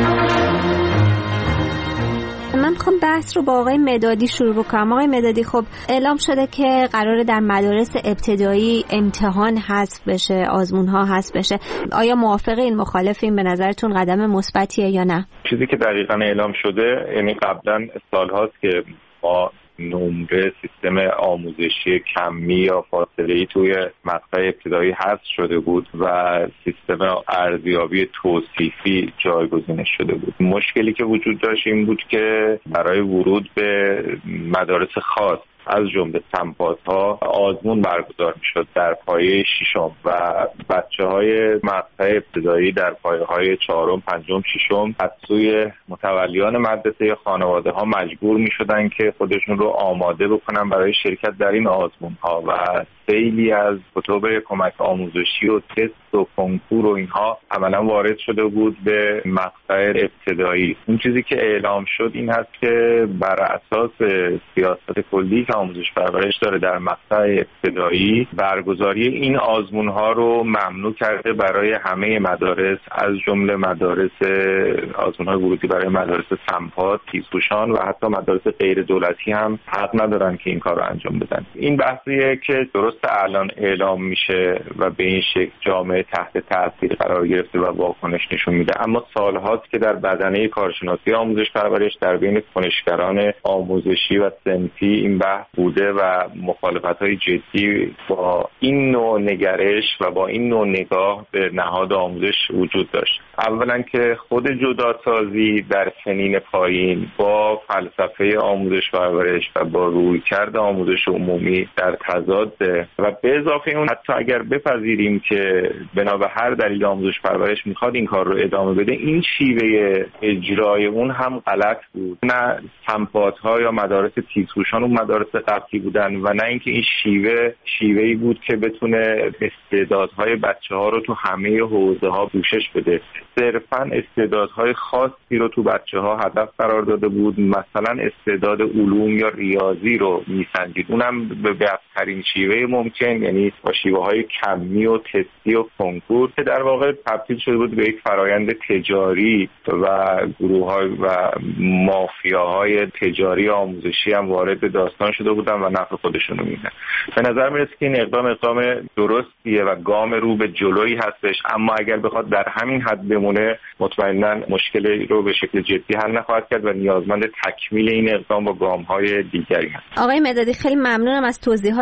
من میخوام بحث رو با آقای مدادی شروع بکنم. آقای مدادی، خب اعلام شده که قراره در مدارس ابتدایی امتحان حذف بشه، آزمون ها حذف بشه. آیا موافقین، مخالفین؟ به نظرتون قدم مثبتیه یا نه؟ چیزی که دقیقاً اعلام شده، یعنی قبلا سالهاست که ما نمره سیستم آموزشی کمی یا فاصله‌ای توی مقطع ابتدایی حذف شده بود و سیستم ارزیابی توصیفی جایگزین شده بود. مشکلی که وجود داشت این بود که برای ورود به مدارس خاص از جمله سمپات‌ها آزمون برگزار می‌شد در پایه ششم و بچه‌های مقطع ابتدایی در پایه‌های چهارم، پنجم، ششم از سوی متولیان مدرسه یا خانواده‌ها مجبور می‌شدن که خودشون رو آماده بکنن برای شرکت در این آزمون‌ها و خیلی از کتب کمک آموزشی و تست و کنکور و اینها عملا وارد شده بود به مقطع ابتدایی. اون چیزی که اعلام شد این هست که بر اساس سیاست کلی که آموزش پرورش داره در مقطع ابتدایی برگزاری این آزمون‌ها رو ممنوع کرده برای همه مدارس، از جمله مدارس آزمون‌های ورودی برای مدارس سمپات، تیزهوشان و حتی مدارس غیر دولتی هم حق ندارن که این کار رو انجام بدن. این بحثیه که درست الان اعلام میشه و به این شکل جامعه تحت تاثیر قرار گرفته و واکنش نشون میده، اما سالهاست که در بدنه کارشناسی آموزش پرورش در بین کنشگران آموزشی و صنفی این بحث بوده و مخالفت‌های جدی با این نوع نگرش و با این نوع نگاه به نهاد آموزش وجود داشت. اولا که خود جداسازی در سنین پایین با فلسفه آموزش پرورش و با رویکرد آموزش عمومی در تضاد و به اضافه اون حتی اگر بپذیریم که بنا به هر دلیل آموزش پرورش میخواد این کار رو ادامه بده، این شیوه اجرای اون هم غلط بود. نه سمپات‌ها یا مدارس تیزهوشان اون مدارس قبلی بودن و نه اینکه این شیوهی بود که بتونه استعدادهای بچه‌ها رو تو همه حوزه‌ها پوشش بده. صرفاً استعدادهای خاصی رو تو بچه‌ها هدف قرار داده بود، مثلا استعداد علوم یا ریاضی رو میسنجید، اونم به بهترین شیوه ممکن، یعنی با شیوه‌های کمی و تستی و کنکور که در واقع تبدیل شده بود به یک فرایند تجاری و گروه‌های و مافیاهای تجاری آموزشی هم وارد داستان شده بودن و نفع خودشون رو میدن. به نظر میرسه که این اقدام درستیه و گام رو به جلویی هستش، اما اگر بخواد در همین حد بمونه مطمئناً مشکلی رو به شکل جدی حل نخواهد کرد و نیازمند تکمیل این اقدام با گام‌های دیگری هست. آقای مدادی، خیلی ممنونم از توضیحات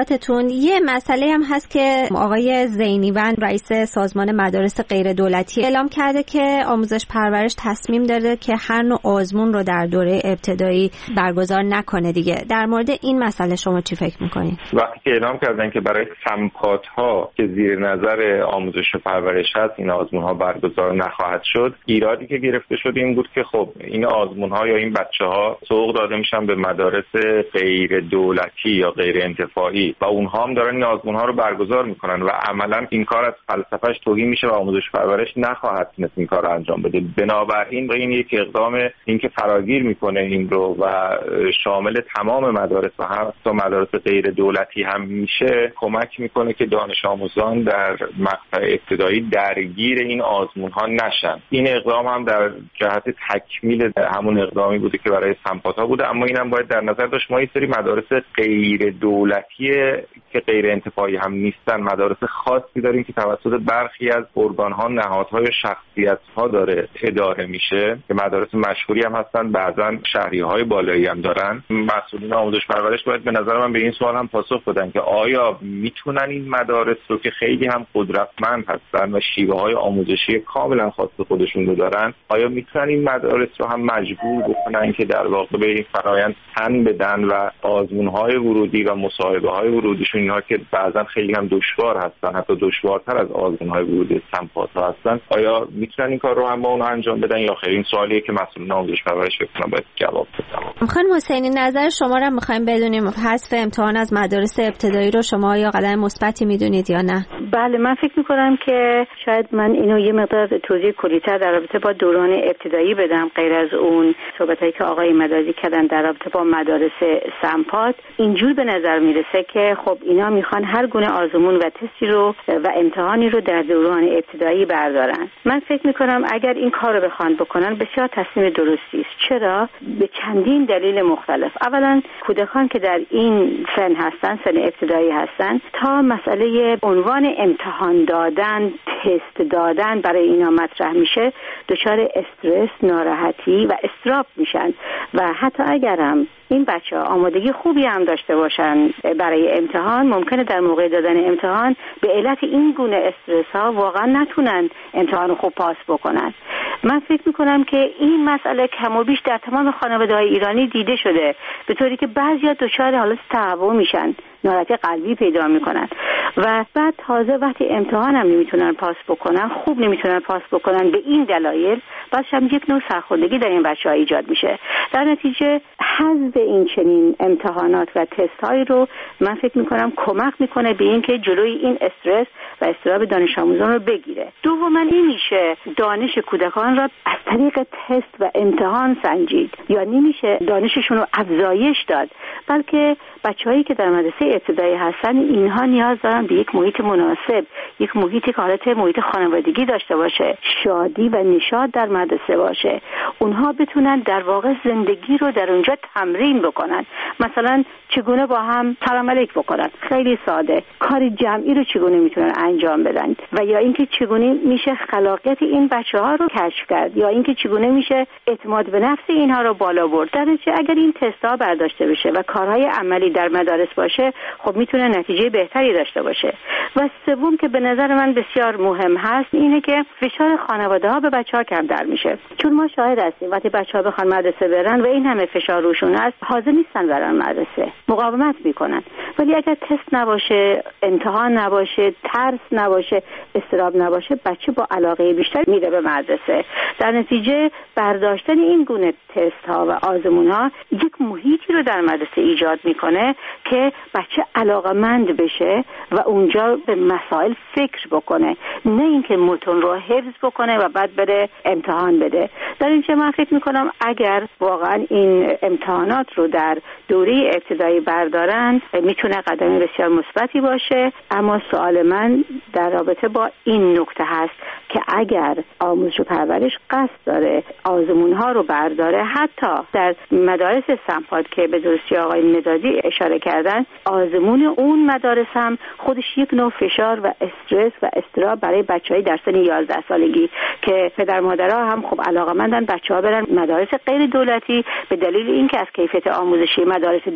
توضیحاتتون. یه مسئله هم هست که آقای زینیوند رئیس سازمان مدارس غیر دولتی اعلام کرده که آموزش پرورش تصمیم داره که هر نوع آزمون رو در دوره ابتدایی برگزار نکنه دیگه. در مورد این مسئله شما چی فکر میکنید؟ وقتی که اعلام کردن که برای سمپات‌ها که زیر نظر آموزش و پرورش هست این آزمون‌ها برگزار نخواهد شد، ایرادی که گرفته شد این بود که خب این آزمون‌ها یا این بچه‌ها سوق داده میشن به مدارس غیر دولتی یا غیر انتفاعی و اونها هم دارن این آزمون‌ها رو برگزار میکنن و عملاً این کار از فلسفه‌اش توهین میشه و آموزش پرورش نخواهد تونست این کار رو انجام بده. بنابراین این یک اقدام این که فراگیر میکنه این رو و شامل تمام مدارس و حتی مدارس غیر دولتی هم میشه، کمک میکنه که دانش آموزان در مقطع ابتدایی درگیر این آزمون‌ها نشن. این اقدام هم در جهت تکمیل همون اقدامی بوده که برای سمپات‌ها بوده، اما اینم باید در نظر داشت ما این سری مدارس غیر دولتی که غیر انتفاعی هم نیستن، مدارس خاصی داریم که توسط برخی از ارگان‌ها، نهادها یا شخصیت‌ها داره اداره میشه که مدارس مشهوری هم هستن، بعضا شهریه‌های بالایی هم دارن. مسئولین آموزش پرورش باید به نظر من به این سوال هم پاسخ بدن که آیا میتونن این مدارس رو که خیلی هم قدرتمند هستن و شیوه‌های آموزشی کاملا خاص خودشون رو دارن، آیا میتونن این مدارس رو هم مجبور بکنن که در واقع به این فرآیند تن بدن و آزمون‌های ورودی و مصاحبه‌های ورودیشون اینها که بعضا خیلی هم دشوار هستن، حتی دشوارتر از آزمون‌های ورودی سمپات‌ها هستن، آیا میتونن این کار رو هم با اون انجام بدن یا خیر؟ این سوالیه که مسئولین آموزش پرورش بکنن باید جواب بدن. خانم حسینی، نظر شما رو می‌خوایم بدونیم. حذف امتحان از مدارس ابتدایی رو شما یا قدم مثبتی می‌دونید یا نه؟ بله، من فکر می‌کنم که شاید من اینو یه مقدار توضیح کلی‌تر در رابطه با دوران ابتدایی بدم. غیر از اون صحبتایی که آقای مدادی کردن در رابطه با مدارس سمپات، اینجور به نظر میرسه که خب اینا میخوان هر گونه آزمون و تستی رو و امتحانی رو در دوران ابتدایی بردارن. من فکر میکنم اگر این کار رو بخوان بکنن بسیار تصمیم درستی است. چرا؟ به چندین دلیل مختلف. اولا کودکان که در این سن هستن، سن ابتدایی هستن، تا مسئله عنوان امتحان دادن، تست دادن برای اینا مطرح میشه، دچار استرس، ناراحتی و اضطراب میشن و حتی اگرم این بچه‌ها آمادگی خوبی هم داشته باشن برای امتحان، ممکنه در موقع دادن امتحان به علت این گونه استرس ها واقعا نتونن امتحان خوب پاس بکنن. من فکر میکنم که این مسئله کم و بیش در تمام خانواده‌های ایرانی دیده شده، به طوری که بعضیا دچار حالت تهوع میشن، ناراحتی قلبی پیدا میکنن و بعد تازه وقتی امتحان هم نمیتونن پاس بکنن، خوب نمیتونن پاس بکنن به این دلایل، بعدش هم یک نوع سرخوردگی در این بچه‌ها ایجاد میشه. در نتیجه حذف این چنین امتحانات و تست هایی رو من فکر میکنم کمک میکنه به این که جلوی این استرس و اضطراب دانش آموزان رو بگیره. دوما نمیشه دانش کودکان را از طریق تست و امتحان سنجید یا نمیشه دانششون رو افزایش داد، بلکه بچه‌هایی که در مدرسه ابتدایی هستن اینها نیاز دارن به یک محیط مناسب، یک محیطی که حالت محیط خانوادگی داشته باشه، شادی و نشاط در مدرسه باشه، اونها بتونن در واقع زندگی رو در اونجا تمرین بکنن. مثلا چگونه با هم سلام علیک بکنن، خیلی ساده، کار جمعی رو چگونه میتونن انجام بدن و یا اینکه چگونه میشه خلاقیت این بچه‌ها رو کشف کرد یا اینکه چگونه میشه اعتماد به نفس اینها رو بالا برد. در نتیجه اگر این تست‌ها برداشته بشه و کارهای عملی در مدارس باشه، خب میتونه نتیجه بهتری داشته باشه. و سوم که به نظر من بسیار مهم هست اینه که فشار خانواده‌ها به بچه‌ها کمتر میشه، چون ما شاهد هستیم وقتی بچه‌ها بخوان مدرسه برن و این همه فشار روشون هست، حاضر نیستن برن مدرسه، مقاومت میکنن. ولی اگر تست نباشه، امتحان نباشه، ترس نباشه، اضطراب نباشه، بچه با علاقه بیشتر میره به مدرسه. در نتیجه برداشتن این گونه تست ها و آزمون ها یک محیطی رو در مدرسه ایجاد میکنه که بچه علاقه‌مند بشه و اونجا به مسائل فکر بکنه، نه اینکه متن رو حفظ بکنه و بعد بره امتحان بده. در اینجا من فکر میکنم اگر واقعا این امتحانات رو در دوره ابتدایی بردارن میتونه قدم بسیار مثبتی باشه. اما سوال من در رابطه با این نکته هست که اگر آموزش و پرورش قصد داره آزمون ها رو برداره، حتی در مدارس سمپات که به درستی آقای مدادی اشاره کردن، آزمون اون مدارس هم خودش یک نوع فشار و استرس و اضطراب برای بچهای در سن 11 سالگی که پدر مادرها هم خب علاقه‌مندن بچه‌ها برن مدارس غیر دولتی به دلیل اینکه از کیفیت آموزشی مدارس دولتی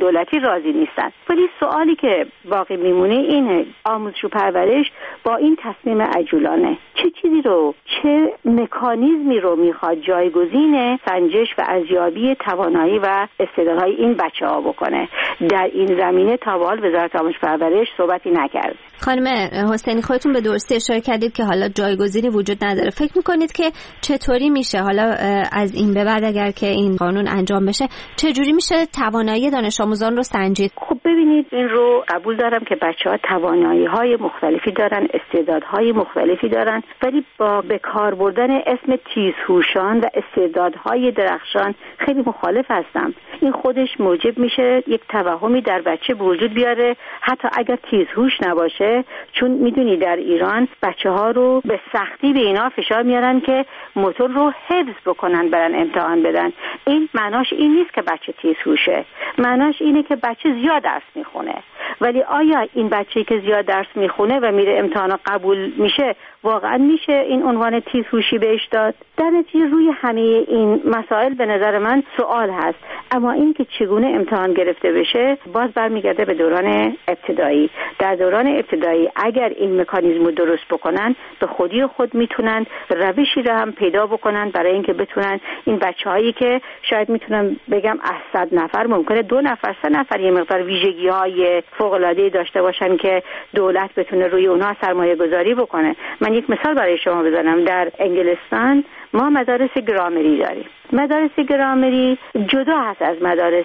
راضی نیستن. ولی سوالی که باقی میمونه اینه آموزش و پرورش با این تصمیم عجولانه چه چیزی رو، چه مکانیزمی رو میخواد جایگزین سنجش و ارزیابی توانایی و استعدادهای این بچه‌ها بکنه. در این زمینه تا به حال وزارت آموزش و پرورش صحبتی نکرد. خانم حسینی خودتون به درستی اشاره کردید که حالا جایگزینی وجود نداره. فکر میکنید که چطوری میشه حالا از این به بعد اگر که این قانون انجام بشه چجوری میشه توانایی دانش آموزان رو سنجید؟ خب ببینید، این رو قبول دارم که بچه‌ها توانایی‌های مختلفی دارن، استعدادهای مختلفی دارن، ولی با به کار بردن اسم تیزهوشان و استعدادهای درخشان خیلی مخالف هستم. این خودش موجب میشه یک توهمی در بچه به وجود بیاره حتی اگر تیزهوش نباشه، چون میدونی در ایران بچه‌ها رو به سختی به اینا فشار میارن که موتور رو حفظ بکنن برن امتحان بدن. این معناش این نیست که بچه تیزهوشه، معناش اینه که بچه زیاد درس میخونه. ولی آیا این بچه‌ای که زیاد درس میخونه و میره امتحان قبول میشه واقعا میشه این عنوان تیزهوشی بهش داد؟ در نتیجه روی همه این مسائل به نظر من سوال هست. اما این که چگونه امتحان گرفته بشه باز برمیگرده به دوران ابتدایی. در دوران ابتدایی اگر این مکانیزم رو درست بکنن به خودی خود میتونن روشی رو هم پیدا بکنن برای اینکه بتونن این بچه‌هایی که شاید میتونم بگم از 100 نفر ممکنه 2 نفر 3 نفر یه مقدار ویژگی‌های فوق‌العاده‌ای داشته باشن که دولت بتونه روی اونها سرمایه‌گذاری بکنه. من یک مثال برای شما بزنم. در انگلستان ما مدارس گرامری داریم. مدارس گرامری جدا هست از مدارس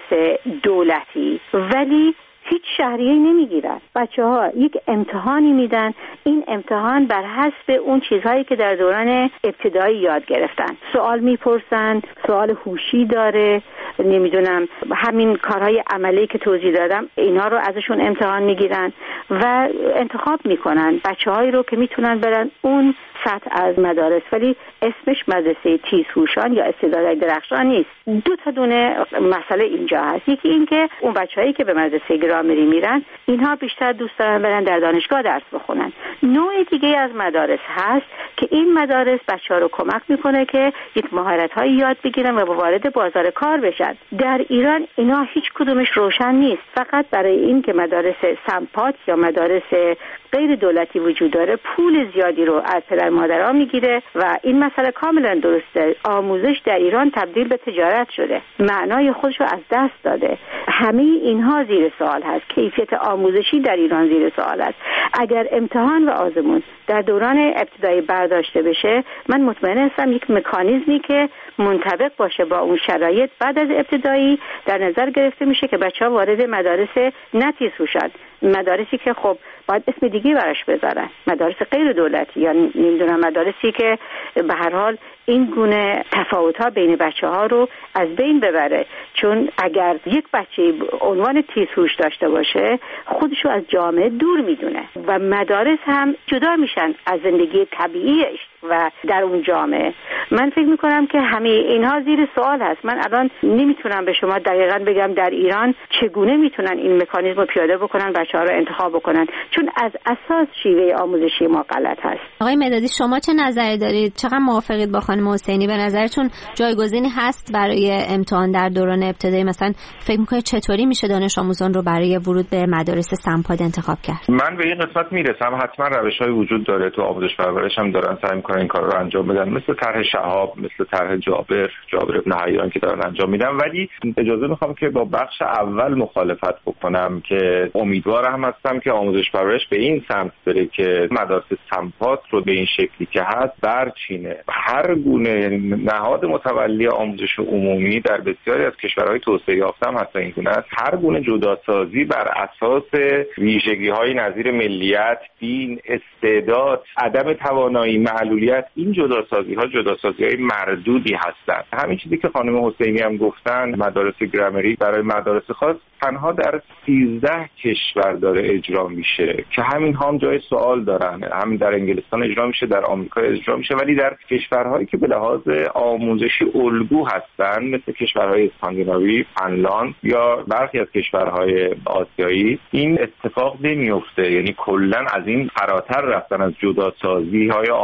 دولتی، ولی هیچ شهریه نمیگیرن. بچه‌ها یک امتحانی میدن، این امتحان بر حسب اون چیزهایی که در دوران ابتدایی یاد گرفتن. سوال میپرسن، سوال هوشی داره، نمیدونم همین کارهای عملی که توضیح دادم اینا رو ازشون امتحان میگیرن و انتخاب میکنن بچه‌هایی رو که میتونن برن اون سطح از مدارس، ولی اسمش مدرسه تیزهوشان یا استعدادهای درخشان نیست. 2 دونه مسئله اینجا هست. یکی این که اون بچه‌هایی که به مدرسه گرامری میرن اینها بیشتر دوست دارن برن در دانشگاه درس بخونن. نوع دیگه از مدارس هست که این مدارس بچه‌ها رو کمک میکنه که یک مهارت‌هایی یاد بگیرن و وارد بازار کار بشن. در ایران اینا هیچ کدومش روشن نیست. فقط برای این که مدارس سمپات یا مدارس غیر دولتی وجود داره پول زیادی رو از پدر مادرها میگیره و این مسئله کاملا درسته. آموزش در ایران تبدیل به تجارت شده، معنای خودش رو از دست داده. همه اینها زیر سوال هست. کیفیت آموزشی در ایران زیر سوال است. اگر امتحان و آزمون در دوران ابتدایی برداشته بشه، من مطمئن هستم یک مکانیزمی که منطبق باشه با اون شرایط بعد از ابتدایی در نظر گرفته میشه که بچه‌ها وارد مدارس نتیزهوشن، مدارسی که خب باید اسم دیگه براش بذارن، مدارس غیر دولتی یا نمیدونم مدارسی که به هر حال این گونه تفاوت‌ها بین بچه‌ها رو از بین ببره. چون اگر یک بچه عنوان تیزهوش داشته باشه خودش رو از جامعه دور میدونه و مدارس هم جدا میشن از زندگی طبیعیش و در اون جامعه. من فکر میکنم که همه اینها زیر سوال هست. من الان نمیتونم به شما دقیقاً بگم در ایران چگونه میتونن این مکانیزم رو پیاده بکنن، بچه‌ها رو انتخاب بکنن، چون از اساس شیوه آموزشی ما غلط هست. آقای مدادی شما چه نظری دارید؟ چقدر موافقید با خانم حسینی؟ به نظرتون جایگزینی هست برای امتحان در دوران ابتدایی؟ مثلا فکر میکنید چطوری میشه دانش آموزان رو برای ورود به مدارس سمپاد انتخاب کرد؟ من به این قسمت میرسم. حتما روش‌های وجود داره، تو آموزش پرورش هم دارن سعی میکنن این کار رو انجام بدن، مثل طرح شهاب، مثل طرح جابر ابن حیان که دارن انجام میدن. ولی اجازه میخوام که با بخش اول مخالفت بکنم که امیدوارم هستم که آموزش پرورش به این سمت بره که مدارس سمپاد رو به این شکلی که هست برچینه. هر گونه نهاد متولی آموزش عمومی در بسیاری از کشورهای توسعه یافته هم حتی این گونه است. هر گونه جداسازی بر اساس ویژگی‌های نظیر ملیت، دین، استعداد، عدم توانایی، معلولیت، این جداسازی‌های مردودی هستند. همین چیزی که خانم حسینی هم گفتن، مدارس گرامری برای مدارس خاص تنها در 13 کشور داره اجرا میشه که همین هم جای سوال دارن. همین در انگلستان اجرا میشه، در آمریکا اجرا میشه، ولی در کشورهایی که به لحاظ آموزشی الگو هستن مثل کشورهای اسکاندیناوی، فنلاند یا برخی از کشورهای آسیایی این اتفاق نمیفته. یعنی کلا از این فراتر رفتن، از جداسازی‌های آموزشی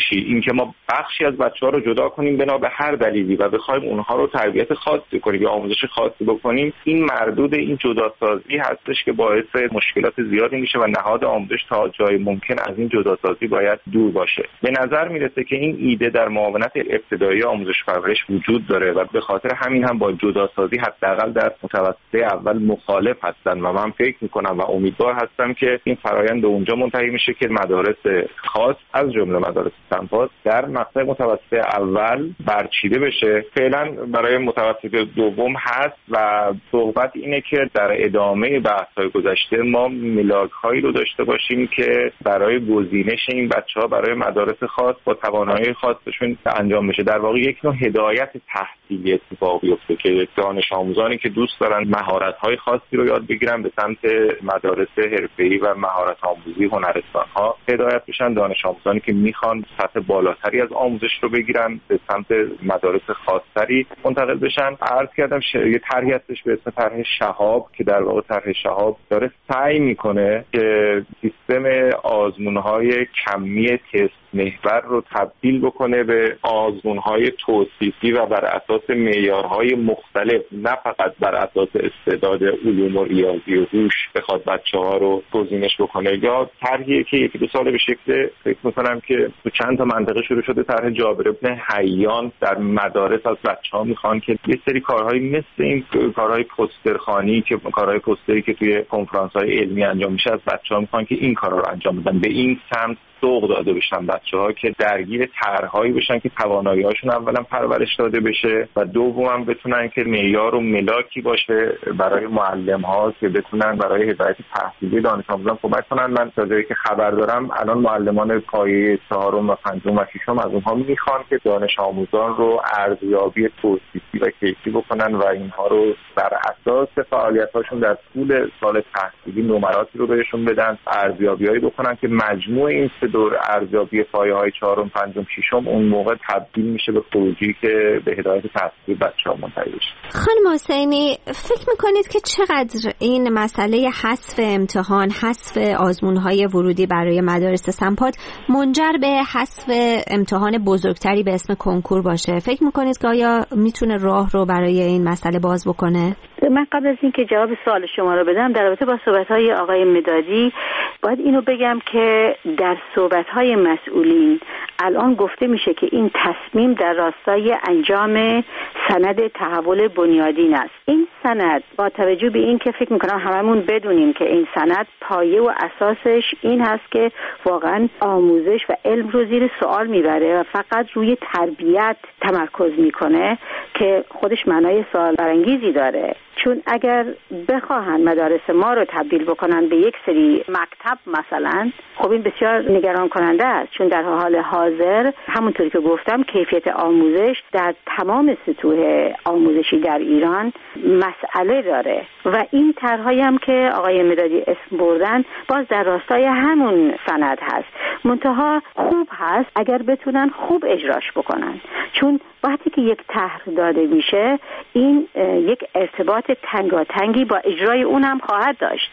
آموزشی، اینکه ما بخشی از بچه‌ها رو جدا کنیم بنا به هر دلیلی و بخوایم اونها رو تربیت خاصی کنیم یا آموزش خاصی بکنیم، این مردود این جداسازی هستش که باعث مشکلات زیادی میشه و نهاد آموزش تا جای ممکن از این جداسازی باید دور باشه. به نظر میرسه که این ایده در معاونت ابتدایی آموزش پرورش وجود داره و به خاطر همین هم با جداسازی حداقل در متوسطه اول مخالف هستن و من فکر میکنم و امیدوار هستم که این فرآیند به اونجا منتهی میشه که مدارس خاص از جمله مدارس سمپاد در مقطع متوسطه اول برچیده بشه. فعلا برای متوسطه دوم هست و صحبت اینه که در ادامه بحث‌های گذشته ما ملاک‌هایی رو داشته باشیم که برای گزینش این بچه‌ها برای مدارس خاص با توانایی خاصشون انجام بشه. در واقع یک نوع هدایت تحصیلی اتفاق بیفته که دانش آموزانی که دوست دارن مهارت‌های خاصی رو یاد بگیرن به سمت مدارس حرفه‌ای و مهارت آموزی هنرستان‌ها هدایت بشن، دانش آموزانی که میخوان سطح بالاتری از آموزش رو بگیرن به سمت مدارس خاص‌تری منتقل بشن. عرض کردم یه طرحی هستش به اسم طرح شهاب که در واقع طرح شهاب داره سعی میکنه که سیستم آزمون‌های کمی تست محور رو تبدیل بکنه به آزمون‌های توصیفی و بر اساس معیارهای مختلف، نه فقط بر اساس استعداد علوم و ریاضی و هوش بخواد بچه‌ها رو گزینش بکنه. یا طرحی که یکی دو سال به شکل فکر می‌کنم که تو چند تا منطقه شروع شده، طرح جابر بن حیان در مدارس از بچه‌ها میخوان که یه سری کارهایی مثل این کارهای پوسترخوانی که کارهای پوستری که توی کنفرانس‌های علمی انجام میشه از بچه‌ها میخوان که این کارا رو انجام بدن. به این سمت سوق داده بشن بچه‌ها که درگیر طرح‌هایی بشن که توانایی‌هاشون اولا پرورش داده بشه و دوماً بتونن که معیار و ملاکی باشه برای معلم‌ها که بتونن برای هدایت تحصیلی دانش آموزان کمک کنن. من تا جایی که خبر دارم الان معلمان پایه 4 و 5 و 6 از اونها میخوان که دانش آموزان رو ارزیابی توصیفی و کیفی بکنن و اینها رو بر اساس فعالیت‌هاشون در طول سال تحصیلی نمراتی رو بهشون بدن، ارزیابی‌هایی بکنن که مجموع این دور ارزیابی پایه‌های 4 و 5 و 6 اون موقع تبدیل میشه به خروجی که به هدایت تحصیلی بچه‌ها منتهی بشه. خانم حسینی، فکر می‌کنید که چقدر این مسئله حذف امتحان، حذف آزمون‌های ورودی برای مدارس سمپاد منجر به حذف امتحان بزرگتری به اسم کنکور باشه؟ فکر می‌کنید که آیا میتونه راه رو برای این مسئله باز بکنه؟ من قبل از اینکه جواب سوال شما رو بدم در رابطه با صحبت‌های آقای مدادی باید اینو بگم که در صحبت‌های مسئولین الان گفته میشه که این تصمیم در راستای انجام سند تحول بنیادین است. این سند با توجه به این که فکر میکنم هممون بدونیم که این سند پایه و اساسش این هست که واقعا آموزش و علم رو زیر سوال میبره و فقط روی تربیت تمرکز میکنه که خودش معنای سوال برانگیزی داره. چون اگر بخواهن مدارس ما رو تبدیل بکنن به یک سری مکتب مثلا، خب این بسیار نگران کننده است، چون در حال حاضر همونطوری که گفتم کیفیت آموزش در تمام سطوح آموزشی در ایران مسئله داره و این طرحی هم که آقای مدادی اسم بردن باز در راستای همون سند هست. منتها خوب هست اگر بتونن خوب اجراش بکنن، چون وقتی که یک طرح داده میشه این یک ارتباط تنگاتنگی با اجرای اون هم خواهد داشت.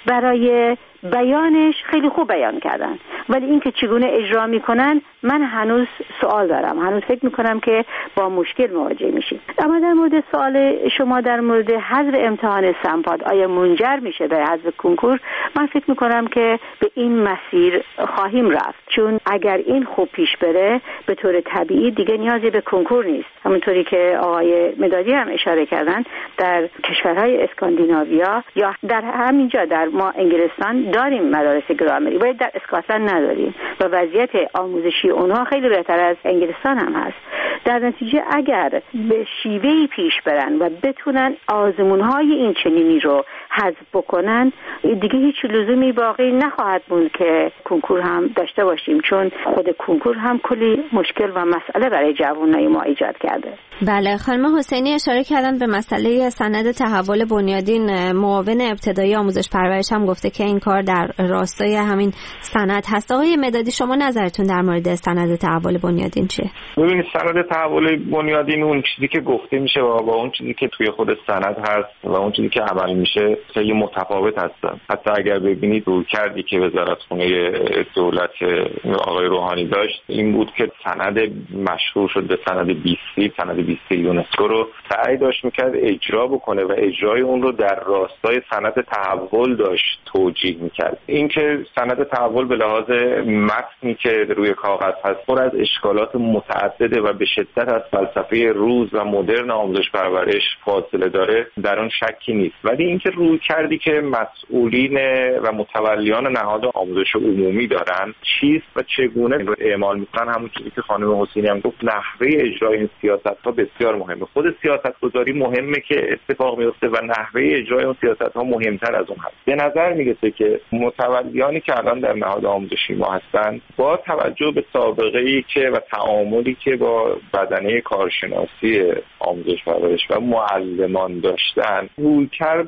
برای بیانش خیلی خوب بیان کردن، ولی اینکه چگونه اجرا میکنن من هنوز سوال دارم، هنوز فکر میکنم که با مشکل مواجه میشیم. اما در مورد سوال شما در مورد حذف امتحان سمپاد آیا منجر میشه به حذف کنکور، من فکر میکنم که به این مسیر خواهیم رفت، چون اگر این خوب پیش بره به طور طبیعی دیگه نیازی به کنکور نیست. همونطوری که آقای مدادی هم اشاره کردن در کشورهای اسکاندیناویا یا در همینجا در ما انگلستان داریم مدارس گرامری، ولی در اسکاتلند نداریم و وضعیت آموزشی اونها خیلی بهتر از انگلستان هم هست. در نتیجه اگر به شیوهی پیش برن و بتونن آزمون‌های این چنینی رو حذف بکنن دیگه هیچ لزومی باقی نخواهد بود که کنکور هم داشته باشیم، چون خود کنکور هم کلی مشکل و مسئله برای جوانای ما ایجاد کرده. بله، خانم حسینی اشاره کردن به مسئله سند تحول بنیادین. معاون ابتدایی آموزش پرورش هم گفته که این کار در راستای همین سند هست. آقای مدادی شما نظرتون در مورد سند تحول بنیادین چیه؟ ببینید سند تحول بنیادین اون چیزی که گفته میشه و با اون چیزی که توی خود سند هست و اون چیزی که عمل میشه خیلی متفاوت هستن. حتی اگر ببینید رویکردی که وزارتخونه دولت آقای روحانی داشت این بود که سند مشهور شد به سند 20 سند 20 یونسکو رو سعی داشت میکرد اجرا بکنه و اجرای اون رو در راستای سند تحول داشت توجیه میکرد. این که سند تحول به لحاظ متنی که روی کاغذ هست پر از اشکالات متعدده و به شدت از فلسفه روز و مدرن آموزش پرورش فاصله داره در آن شکی نیست، ولی اینکه روی کردی که مسئولین و متولیان نهاد آموزش عمومی دارن چیست و چگونه رو اعمال میکنن، همون چیزی که خانم حسینی هم گفت، نحوه اجرای این سیاست‌ها بسیار مهمه. خود سیاست‌گذاری مهمه که اتفاق میفته و نحوه اجرای اون سیاست‌ها مهمتر از اون هست. به نظر میرسه که متولیانی که الان در نهاد آموزشی ما هستن با توجه به سابقه‌ای که و تعاملی که با بدنه کارشناسی آموزش پرورش و معلمان داشتن رویکرد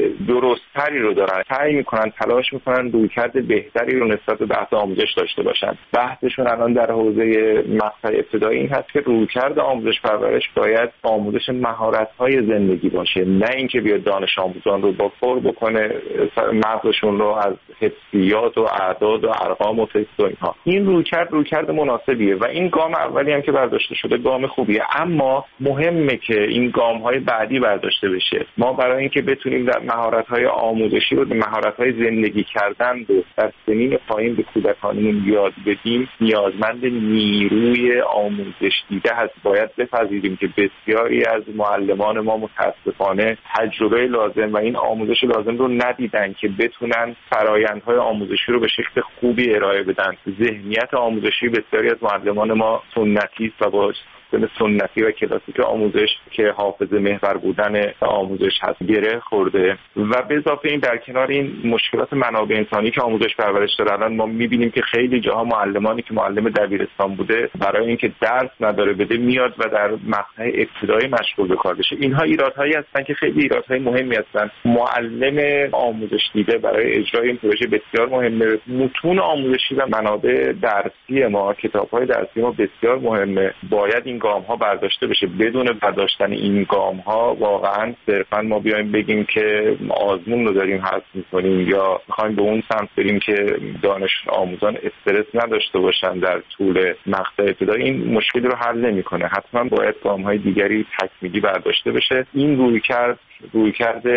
درست‌تری رو دارن، سعی میکنن تلاش میکنن رویکرد بهتری رو نسبت به بحث آموزش داشته باشن. بحثشون الان در حوزه مقطع ابتدایی این هست که رویکرد آموزش پرورش باید آموزش مهارت‌های زندگی باشه، نه اینکه بیاد دانش آموزان رو با پر بکنه مغزشون رو از حسیات و اعداد و ارقام و تست و اینها. این رویکرد مناسبیه و این گام اولی هم که برداشته شده گام خوبیه، اما مهمه که این گام‌های بعدی برداشته بشه. ما برای اینکه بتونیم در مهارت‌های آموزشی و مهارت‌های زندگی کردن رو در سنین پایین به کودکانمون یاد بدیم نیازمند نیروی آموزش دیده هست. باید بپذیریم که بسیاری از معلمان ما متاسفانه تجربه لازم و این آموزش لازم رو ندیدن که بتونن فرآیندهای آموزشی رو به شکل خوبی ارائه بدن. ذهنیت آموزشی بسیاری از معلمان ما سنتی است و با سنتی و کلاسیک آموزش که حافظه محور بودن آموزش هست گره خورده و به اضافه این در کنار این مشکلات منابع انسانی که آموزش پرورش دارن ما می‌بینیم که خیلی جاها معلمانی که معلم دبیرستان بوده برای اینکه درس نداره بده میاد و در مقطع ابتدایی مشغول به کار بشه. اینها ایرادهایی هستن که خیلی ایرادهای مهمی هستن. معلم آموزش دیده برای اجرای این پروژه بسیار مهمه. متون آموزشی و منابع درسی ما، کتاب‌های درسی ما بسیار مهمه. باید این گام‌ها برداشته بشه. بدون برداشتن این گام‌ها واقعا صرفاً ما بیایم بگیم که آزمون رو داریم حذف می‌کنیم یا می‌خوایم به اون سمت بریم که دانش آموزان استرس نداشته باشن در طول مقطع ابتدایی، این مشکل رو حل نمی‌کنه. حتما باید گام‌های دیگری تکمیلی برداشته بشه. این رویکرد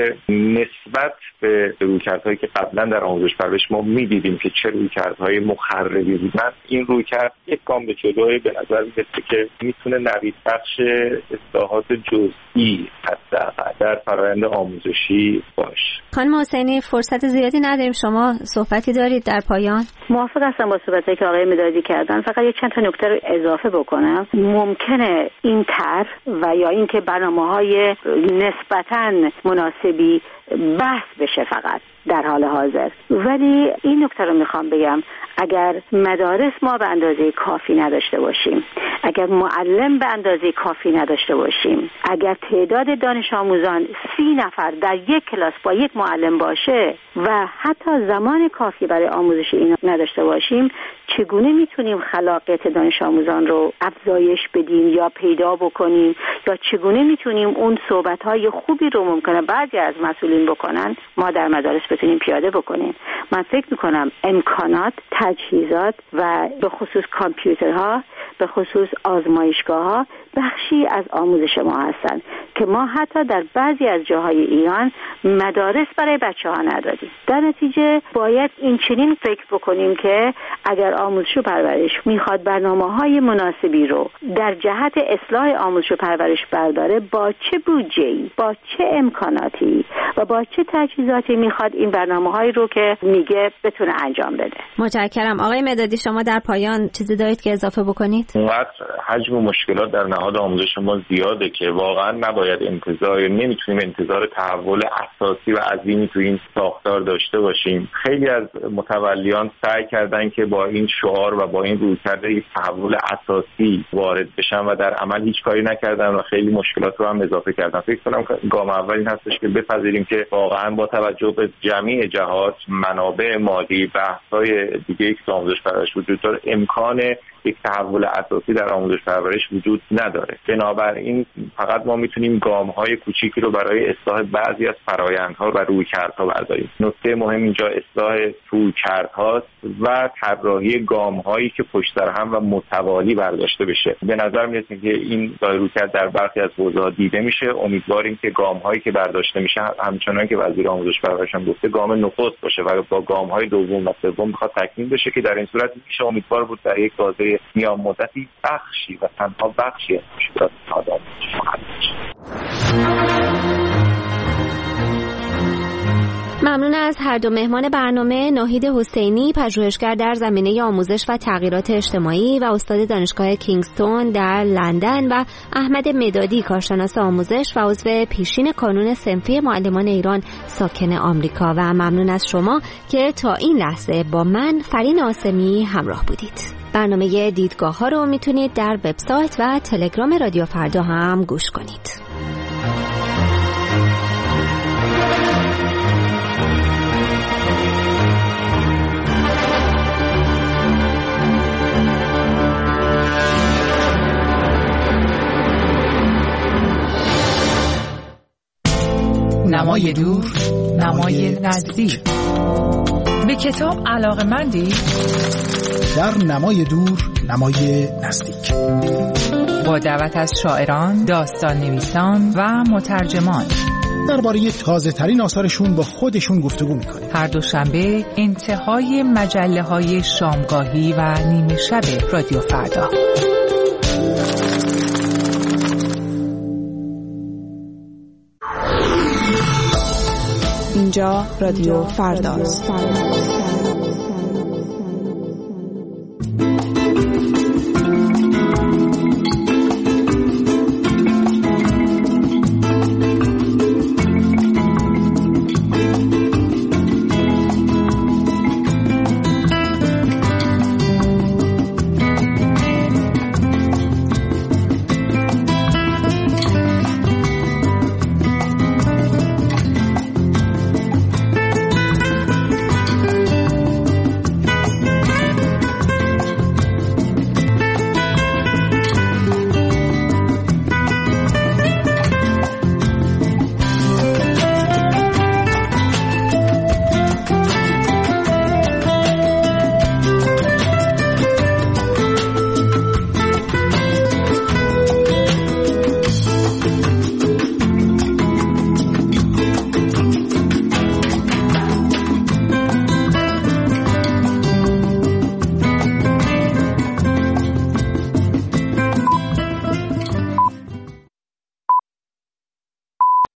نسبت به رویکردهایی که قبلا در آموزش پرورش ما می‌دیدیم که چه رویکردهای مخربی بودن، این رویکرد یک گام به جلوی به نظر میاد که میتونه نوید بخش اصلاحات جزئی حداقل در فرآیند آموزشی باشه. خانم حسینی فرصت زیادی نداریم، شما صحبتی دارید در پایان؟ موافق هستم با صحبتایی که آقای مدادی کردن. فقط یک چند تا نکته رو اضافه بکنم. ممکنه این طرح و یا اینکه برنامه‌های نسبتاً مناسبی بحث بشه فقط در حال حاضر، ولی این نکته رو میخوام بگم اگر مدارس ما به اندازه کافی نداشته باشیم، اگر معلم به اندازه کافی نداشته باشیم، اگر تعداد دانش آموزان 30 نفر در یک کلاس با یک معلم باشه و حتی زمان کافی برای آموزش اینا نداشته باشیم، چگونه میتونیم خلاقیت دانش آموزان رو افزایش بدیم یا پیدا بکنیم، یا چگونه میتونیم اون صحبت‌های خوبی رو ممکنه بعضی از مسئولین بکنن ما در مدارس بتونیم پیاده بکنیم. من فکر میکنم امکانات، تجهیزات و به خصوص کامپیوترها، به خصوص آزمایشگاه‌ها بخشی از آموزش ما هستند که ما حتی در بعضی از جاهای ایران مدارس برای بچه‌ها نداریم. در نتیجه باید این چنین فکر بکنیم که اگر آموزش و پرورش میخواد برنامه‌های مناسبی رو در جهت اصلاح آموزش و پرورش برداره، با چه بودجه‌ای، با چه امکاناتی و با چه تجهیزاتی میخواد این برنامه‌هایی رو که میگه بتونه انجام بده. متشکرم. آقای مدادی شما در پایان چیزی دارید که اضافه بکنید؟ اونقدر حجم مشکلات در نهاد آموزش ما زیاده که واقعا نباید نمیتونیم انتظار تحول اساسی و عظیمی تو این ساختار داشته باشیم. خیلی از متولیان سعی کردن که با این شعار و با این رویکرد تحول اساسی وارد بشن و در عمل هیچ کاری نکردن و خیلی مشکلات رو هم اضافه کردن. فکر کنم گام اول این هستش که بپذیریم که واقعا با توجه به جمعی جهات، منابع مالی، بحث‌های دیگه که آموزش پرورش وجود داره، امکان یک تحول اساسی در آموزش پرورش وجود نداره. بنابراین فقط ما میتونیم گام‌های کوچیکی رو برای اصلاح بعضی از فرآیندها و رویکردها برداریم. نکته مهم اینجا اصلاح رویکردهاست و طراحی گام‌هایی که پشت سر هم و متوالی برداشته بشه. به نظر میاد که این رویکرد در برخی از حوزه‌ها دیده میشه. امیدواریم که گام‌هایی که برداشته میشه همچنان که وزیر آموزش پرورش هم گفته گام نخست باشه و با گام‌های دوم و سوم بخواد تکمیل بشه که در این صورت میشه امیدوار بود در یک بازه میان مدتی بخشی و تنها بخشی از مشکلات آدم حل بشه. ممنون از هر دو مهمان برنامه، ناهید حسینی پژوهشگر در زمینه آموزش و تغییرات اجتماعی و استاد دانشگاه کینگستون در لندن و احمد مدادی کارشناس آموزش و عضو پیشین کانون صنفی معلمان ایران ساکن آمریکا و ممنون از شما که تا این لحظه با من فرین آسمی همراه بودید. برنامه دیدگاه ها رو میتونید در وبسایت و تلگرام رادیو فردا هم گوش کنید. نمای دور، نمای نزدیک. به کتاب علاقه‌مندی؟ در نمای دور، نمای نزدیک. با دعوت از شاعران، داستان نویسان و مترجمان درباره تازه ترین آثارشون با خودشون گفتگو میکنیم. هر دوشنبه انتهای مجله‌های شامگاهی و نیمه شب رادیو فردا. اینجا رادیو فرداست.